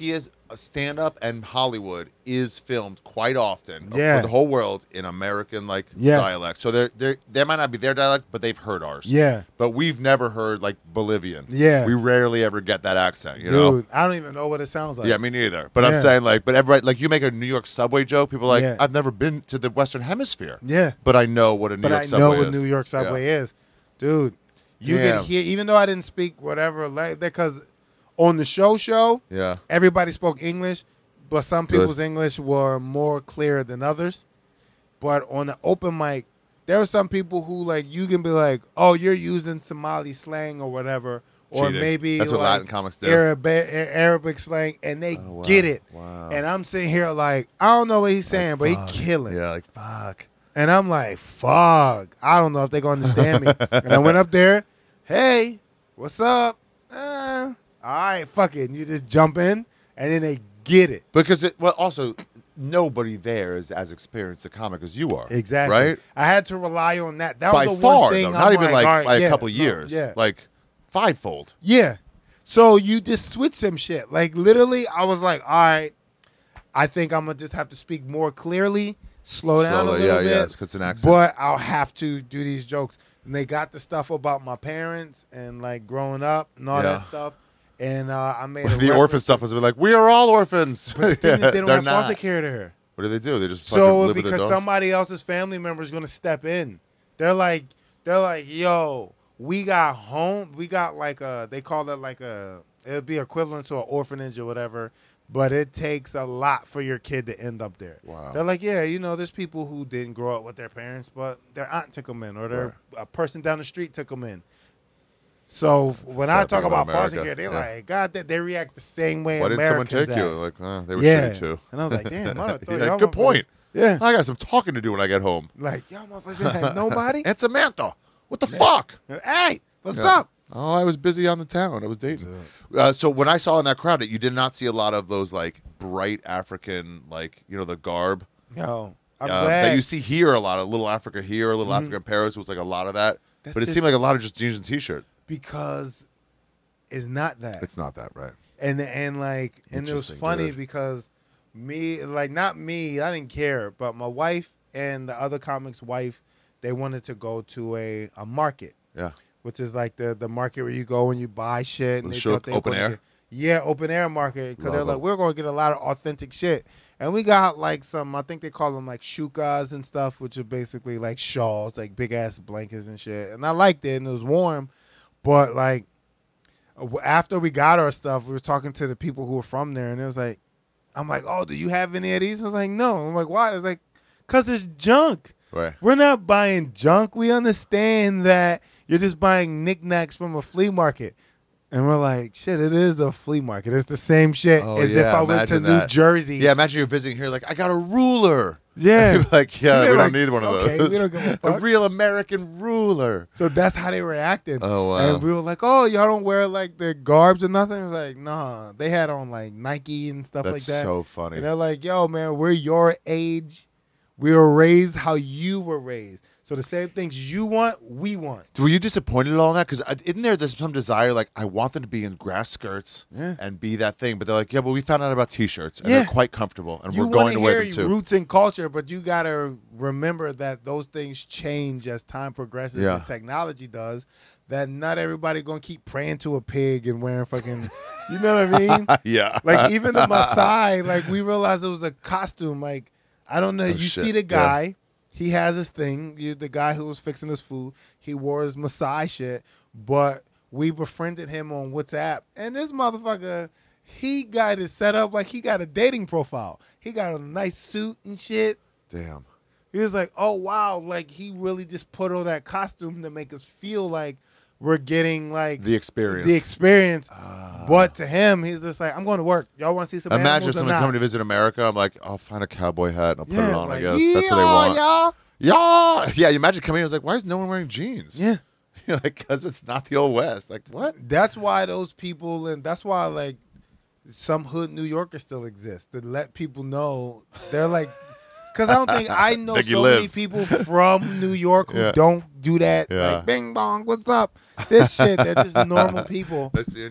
stand up and Hollywood is filmed quite often
Yeah.
for the whole world in American like
Yes.
dialect. So they they they might not be their dialect, but they've heard ours.
Yeah.
But we've never heard like Bolivian.
Yeah.
We rarely ever get that accent, you know?
Dude, I don't even know what it sounds like.
Yeah, me neither. But I'm
Yeah.
saying like, but everybody like you make a New York subway joke, people are like,
Yeah.
I've never been to the Western Hemisphere.
Yeah.
But I know what a New
But
York
I
subway
know what
is.
New York subway
Yeah.
is. Dude, you
Damn.
can hear, even though I didn't speak whatever, like, because on the show show,
Yeah.
everybody spoke English, but some
Good.
people's English were more clear than others. But on the open mic, there were some people who, like, you can be like, oh, you're using Somali slang or whatever, or
Cheating.
maybe
That's what
like
Latin comics do.
Arabic, Arabic slang, and they
Oh, wow.
get it.
Wow.
And I'm sitting here like, I don't know what he's saying, but he
Fuck.
killing.
Yeah, like fuck.
And I'm like, fuck. I don't know if they're going to understand me. And I went up there, hey, what's up? Uh, all right, fuck it. And you just jump in, and then they get it.
Because it well also nobody there is as experienced a comic as you are.
Exactly.
Right?
I had to rely on that. That
By
was the
far,
one thing
though.
I'm
Not even like
all right,
by
yeah,
a couple
no,
years.
yeah.
Like fivefold.
Yeah. So you just switch some shit. Like, literally, I was like, all right, I think I'm going to just have to speak more clearly, slow down
Slowly,
a little
yeah,
bit.
yeah, it's 'cause it's an accent.
But I'll have to do these jokes. And they got the stuff about my parents and, like, growing up and all
Yeah.
that stuff. And uh, I made a
The orphan
reference-
stuff was like, we are all orphans.
But the thing is, they don't
They're
have foster
not.
care there.
What do they do? They just fucking
So
live with their
because
dogs?
somebody else's family member is going to step in, they're like, they're like, yo, we got home, we got like a, they call it like a, it'd be equivalent to an orphanage or whatever, but it takes a lot for your kid to end up there.
Wow.
They're like, yeah, you know, there's people who didn't grow up with their parents, but their aunt took them in, or their
Right.
a person down the street took them in. So when
sad
I talk
thing about
about foster
America.
care, they're
Yeah.
like, God, they, they react the same way
Why didn't someone
Americans
take you?
act.
Like, uh, they were
yeah.
shitty too.
And I was like, damn, I thought
You're
y'all
like, good
motherfuckers-
point.
Yeah.
I got some talking to do when I get home.
Like, y'all motherfuckers didn't have nobody?
And Samantha, what the fuck?
Hey, what's
Yeah.
up?
Oh, I was busy on the town. I was dating. Uh, so when I saw in that crowd, that you did not see a lot of those like bright African, like you know, the garb
Yo, I'm
uh,
glad.
that you see here a lot of little Africa here, a little Africa in Paris. It was like a lot of that,
That's
but it
just-
seemed like a lot of just jeans and t-shirt.
because it's not that.
It's not that, right?
and and like and it was
Interesting,
funny
dude.
because me like not me, I didn't care, but my wife and the other comic's wife, they wanted to go to a, a market,
Yeah.
which is like the the market where you go and you buy shit. And
The
they
show-
thought they were
open
gonna
air?
get- yeah, open air market, because they're
Love
like,
it.
we're going to get a lot of authentic shit. And we got like some, I think they call them like shukas and stuff, which are basically like shawls, like big ass blankets and shit. And I liked it, and it was warm. But like after we got our stuff, we were talking to the people who were from there, and it was like, I'm like, oh, do you have any of these? I was like, no. I'm like, why? I was like, because it's junk.
Right.
We're not buying junk. We understand that you're just buying knickknacks from a flea market. And we're like, shit, it is a flea market. It's the same shit
Oh,
as if
yeah,
I went to
imagine
New
that.
Jersey.
Yeah, imagine you're visiting here, like I got a ruler.
Yeah.
You're like, yeah,
They're
we
like,
don't need one of
okay,
those.
we don't give a
a
fuck.
real American ruler.
So that's how they reacted.
Oh, wow.
And we were like, oh, y'all don't wear like the garbs or nothing? It was like, nah. They had on like Nike and stuff
That's
like that.
so funny.
And they're like, yo, man, we're your age. We were raised how you were raised. So the same things you want, we want.
Were you disappointed at all in that? Because isn't there there's some desire, like, I want them to be in grass skirts
Yeah.
and be that thing, but they're like, yeah, but we found out about T-shirts, and
Yeah.
they're quite comfortable, and
You
we're going
want
to
to
wear
hear
them too.
roots and culture, but you got to remember that those things change as time progresses
Yeah.
and technology does, that not everybody going to keep praying to a pig and wearing fucking, you know what I mean?
Yeah.
Like, even the Maasai, like, we realized it was a costume. Like, I don't know.
Oh,
you
shit.
see the
Yeah.
guy. He has his thing. You, the guy who was fixing his food, he wore his Maasai shit. But we befriended him on WhatsApp. And this motherfucker, he got it set up like he got a dating profile. He got a nice suit and shit.
Damn.
He was like, oh, wow. Like, he really just put on that costume to make us feel like we're getting, like,
The experience.
the experience. But to him, he's just like, I'm going to work. Y'all want to see some
Imagine
animals or
someone
not?
coming to visit America. I'm like, I'll find a cowboy hat and I'll put
Yeah,
it on,
like,
I guess. That's what they
"Yeehaw,
want.
y'all."
Yeah. Yeah, you imagine coming in, I was like, why is no one wearing jeans?
Yeah.
You're like, because it's not the old West. Like, what?
That's why those people, and that's why, like, some hood New Yorkers still exist, to let people know. They're like, because I don't think, I know
Think he
so many
lives.
people from New York who
Yeah.
don't do that.
Yeah.
Like, bing bong, what's up? This shit, they're just normal people.
Nice seeing you.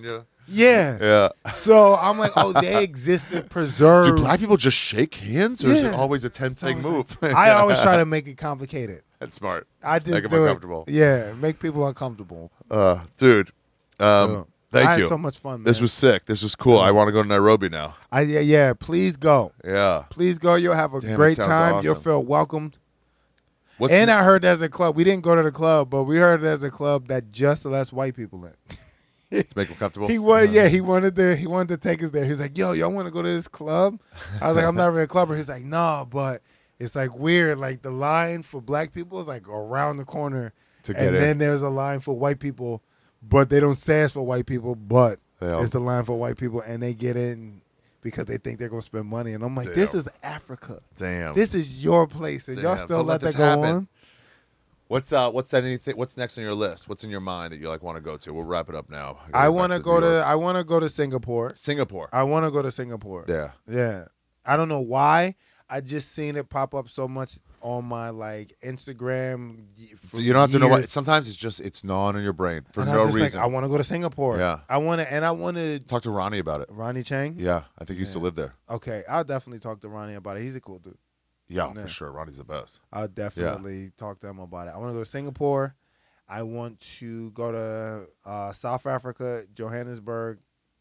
Yeah.
Yeah.
So I'm like, oh, they existed, preserved.
Do black people just shake hands, or is it
Yeah.
always a ten thing
So I was
move?
like- I always try to make it complicated.
That's smart.
I just
Make 'em
do
uncomfortable.
it. Yeah, make people uncomfortable.
Uh, dude, um,
Yeah.
thank
I had
you.
so much fun, man.
This was sick. This was cool. I want to go to Nairobi now.
I yeah, yeah. Please go.
Yeah.
Please go. You'll have a
Damn, it
great
sounds
time. You'll
awesome.
feel welcomed.
What's
And
the-
I heard there's a club. We didn't go to the club, but we heard there's a club that just lets white people in.
to make them comfortable?
He wanted, yeah, he wanted to, he wanted to take us there. He's like, yo, y'all want to go to this club? I was like, I'm not really a clubber. He's like, no, but it's like weird. Like the line for black people is like around the corner,
To get
and
in.
then there's a line for white people, but they don't say it's for white people, but
They all-
it's the line for white people, and they get in because they think they're gonna spend money. And I'm like, this
Damn.
is Africa.
Damn.
This is your place, and y'all
Damn,
still
don't
let,
let this
that go
happen.
on.
What's uh? What's that? Anything? What's next on your list? What's in your mind that you like want to go to? We'll wrap it up now. gotta
I
get
want to
back
go
New
to,
York.
I want to go to Singapore.
Singapore.
I want to go to Singapore.
Yeah.
Yeah. I don't know why. I just seen it pop up so much on my like Instagram. y-
So
for
you don't have to know
years.
what. Sometimes it's just it's gnawing in your brain for
And
no
I'm just
reason.
Like, I want to go to Singapore.
Yeah.
I want to, and I want to.
Talk to Ronnie about it.
Ronnie Chang.
Yeah, I think he used to
Yeah.
live there.
Okay, I'll definitely talk to Ronnie about it. He's a cool dude.
Yeah,
Yeah.
for sure. Ronnie's the best.
I'll definitely talk to him about it. I want to go to Singapore. I want to go to uh, South Africa, Johannesburg.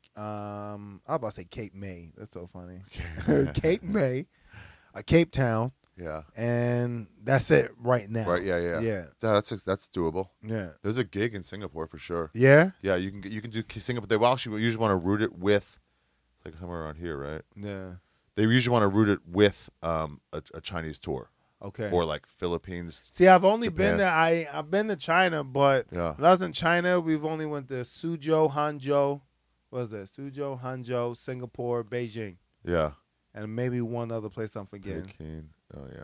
Um, I was about to say Cape May. That's so funny. Cape May, uh, Cape Town,
Yeah.
and that's it right now.
Right. Yeah. Yeah.
Yeah.
Yeah, that's that's doable.
Yeah.
There's a gig in Singapore for sure.
Yeah.
Yeah, you can you can do Singapore. They will actually usually want to root it with, it's like somewhere around here, right?
Yeah.
They usually want to root it with um a, a Chinese tour
Okay.
or like Philippines.
See, I've only
Japan.
been there. I I've been to China, but
Yeah.
when I was in China, we've only went to Suzhou, Hangzhou. What was that? Suzhou, Hangzhou, Singapore, Beijing,
Yeah.
and maybe one other place I'm forgetting.
Peking. Oh yeah.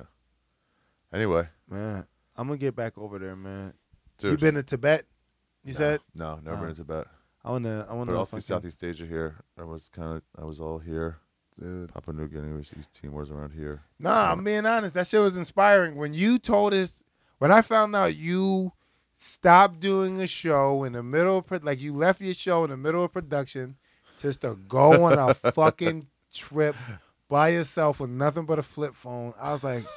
Anyway,
Man, I'm gonna get back over there, man.
dude.
You been to Tibet? You
no,
said
no, never
Oh.
been to Tibet.
I wanna. I wanna.
But all through
fucking-
Southeast Asia here, I was kind of I was all here.
Dude.
Papua New Guinea was East Timor's around here.
Nah, I'm being honest. That shit was inspiring. When you told us, when I found out you stopped doing a show in the middle of, pro- like you left your show in the middle of production just to go on a fucking trip by yourself with nothing but a flip phone. I was like,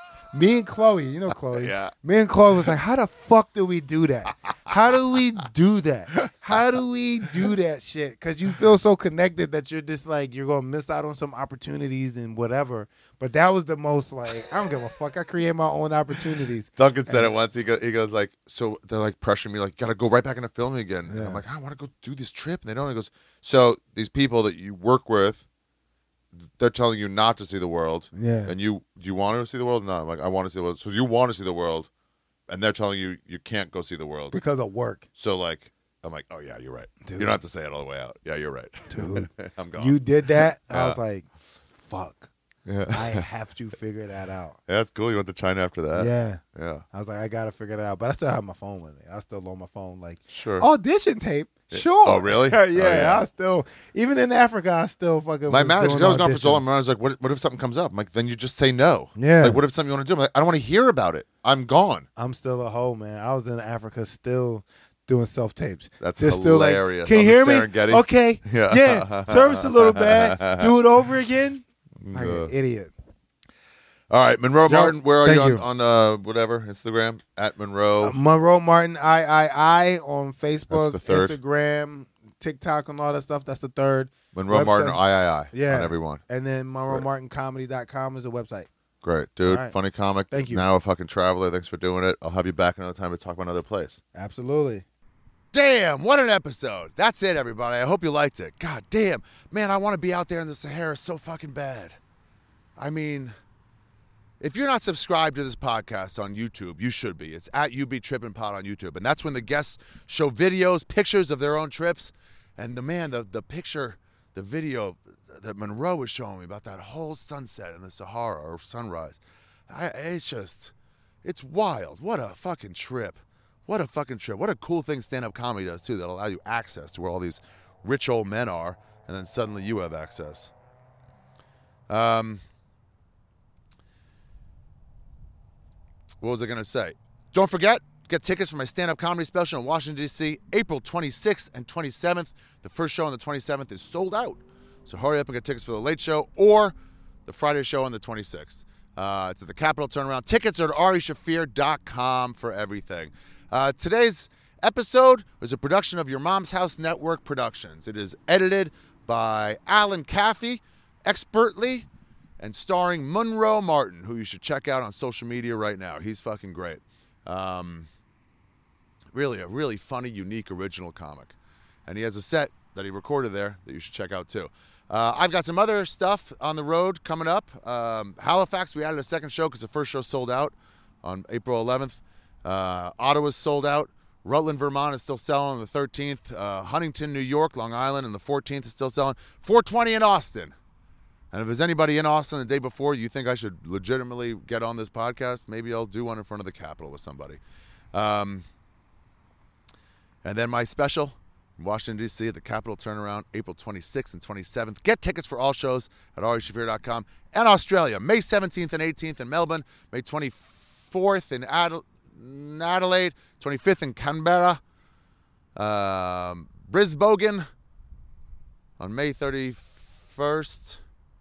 me and Chloe, you know Chloe.
Yeah.
Me and Chloe was like, how the fuck do we do that? How do we do that? How do we do that shit? Because you feel so connected that you're just like, you're going to miss out on some opportunities and whatever. But that was the most like, I don't give a fuck. I create my own opportunities.
Duncan said it once. He, go, he goes like, so they're like pressuring me, like, gotta go right back into filming again. And
Yeah.
I'm like, I want to go do this trip, and they don't. He goes, so these people that you work with, they're telling you not to see the world.
Yeah.
And you, do you want to see the world? No. I'm like, I want to see the world. So you want to see the world, and they're telling you you can't go see the world.
Because of work.
So like, I'm like, oh yeah, you're right.
Dude.
You don't have to say it all the way out. Yeah, you're right.
Dude.
I'm gone.
You did that. I
Yeah.
was like, fuck.
yeah.
I have to figure that out.
Yeah, that's cool. You went to China after that.
Yeah.
Yeah.
I was like, I got to figure that out. But I still have my phone with me. I still on my phone. Like,
Sure.
audition tape. Sure.
Oh, really?
yeah,
Oh, yeah.
I still, even in Africa, I still fucking.
My
was
manager,
doing
because I was gone for so long,
auditions.
my manager's like, what, what if something comes up? I'm like, then you just say no.
Yeah.
Like, what if something you want to do? I'm like, I don't want to hear about it. I'm gone.
I'm still a hoe, man. I was in Africa still doing self tapes.
That's
They're still like,
hilarious.
can you
On
hear
the
me?
Serengeti?
Okay.
Yeah.
Yeah. Service a little bad. Do it over again. Like
Uh,
an idiot.
All right, Monroe
Yo,
Martin, where are
thank
you on,
you.
on uh, whatever, Instagram? At Monroe.
Uh, Monroe Martin, I, I, I on Facebook,
That's the third.
Instagram, TikTok, and all that stuff. That's the third.
Monroe
website.
Martin, I, I, I.
Yeah.
On everyone.
And then monroe
Right.
martin comedy dot com is the website.
Great. Dude,
All right.
funny comic.
Thank you.
Now a fucking traveler. Thanks for doing it. I'll have you back another time to talk about another place.
Absolutely.
Damn, what an episode. That's it, everybody. I hope you liked it. God damn. Man, I want to be out there in the Sahara so fucking bad. I mean, if you're not subscribed to this podcast on YouTube, you should be. It's at U B Trippin' Pod on YouTube. And that's when the guests show videos, pictures of their own trips. And the man, the, the picture, the video that Monroe was showing me about that whole sunset in the Sahara or sunrise, I, it's just, it's wild. What a fucking trip. What a fucking trip. What a cool thing stand-up comedy does, too, that allow you access to where all these rich old men are, and then suddenly you have access. Um, what was I going to say? Don't forget, get tickets for my stand-up comedy special in Washington, D C, April twenty-sixth and twenty-seventh. The first show on the twenty-seventh is sold out. So hurry up and get tickets for the late show or the Friday show on the twenty-sixth. Uh, it's at the Capitol Turnaround. Tickets are at ari shafir dot com for everything. Uh, today's episode was a production of Your Mom's House Network Productions. It is edited by Alan Caffey, expertly, and starring Monroe Martin, who you should check out on social media right now. He's fucking great. Um, really, a really funny, unique, original comic. And he has a set that he recorded there that you should check out too. Uh, I've got some other stuff on the road coming up. Um, Halifax, we added a second show because the first show sold out on April eleventh. Uh, Ottawa's sold out. Rutland, Vermont is still selling on the thirteenth. Uh, Huntington, New York, Long Island, and the fourteenth is still selling. four twenty in Austin. And if there's anybody in Austin the day before you think I should legitimately get on this podcast, maybe I'll do one in front of the Capitol with somebody. Um, and then my special in Washington, D C at the Capitol Turnaround, April twenty-sixth and twenty-seventh. Get tickets for all shows at ari shafir dot com. And Australia, May seventeenth and eighteenth in Melbourne, May twenty-fourth in Adel- Adelaide, twenty-fifth in Canberra, um, Brisbane on May thirty-first,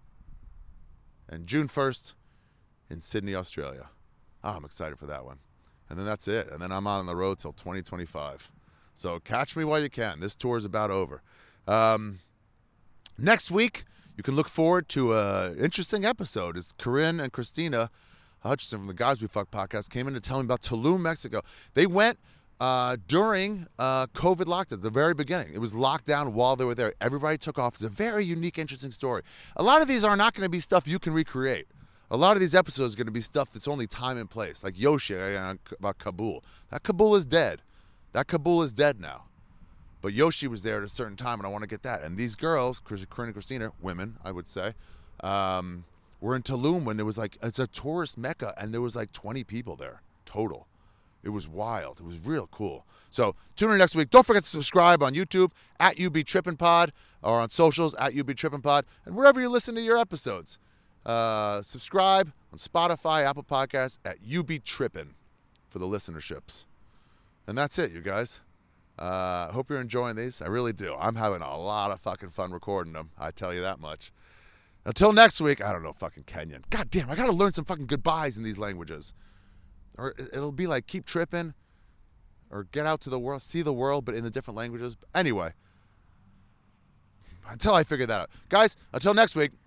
and June first in Sydney, Australia. Oh, I'm excited for that one. And then that's it. And then I'm on the road till twenty twenty-five. So catch me while you can. This tour is about over. Um, next week, you can look forward to an interesting episode. It's Corinne and Christina Hutchinson from the Guys We Fuck podcast came in to tell me about Tulum, Mexico. They went uh, during uh, COVID lockdown, at the very beginning. It was locked down while they were there. Everybody took off. It's a very unique, interesting story. A lot of these are not going to be stuff you can recreate. A lot of these episodes are going to be stuff that's only time and place, like Yoshi uh, about Kabul. That Kabul is dead. That Kabul is dead now. But Yoshi was there at a certain time, and I want to get that. And these girls, Corinne and Christina, women, I would say, um, were in Tulum when there was like, it's a tourist mecca, and there was like twenty people there total. It was wild. It was real cool. So tune in next week. Don't forget to subscribe on YouTube, at U B Trippin' Pod, or on socials, at U B Trippin' Pod, and wherever you listen to your episodes. Uh, subscribe on Spotify, Apple Podcasts, at U B Trippin' for the listenerships. And that's it, you guys. I uh, hope you're enjoying these. I really do. I'm having a lot of fucking fun recording them. I tell you that much. Until next week, I don't know fucking Kenyan. God damn, I got to learn some fucking goodbyes in these languages. Or it'll be like keep tripping or get out to the world, see the world, but in the different languages. Anyway, until I figure that out. Guys, until next week.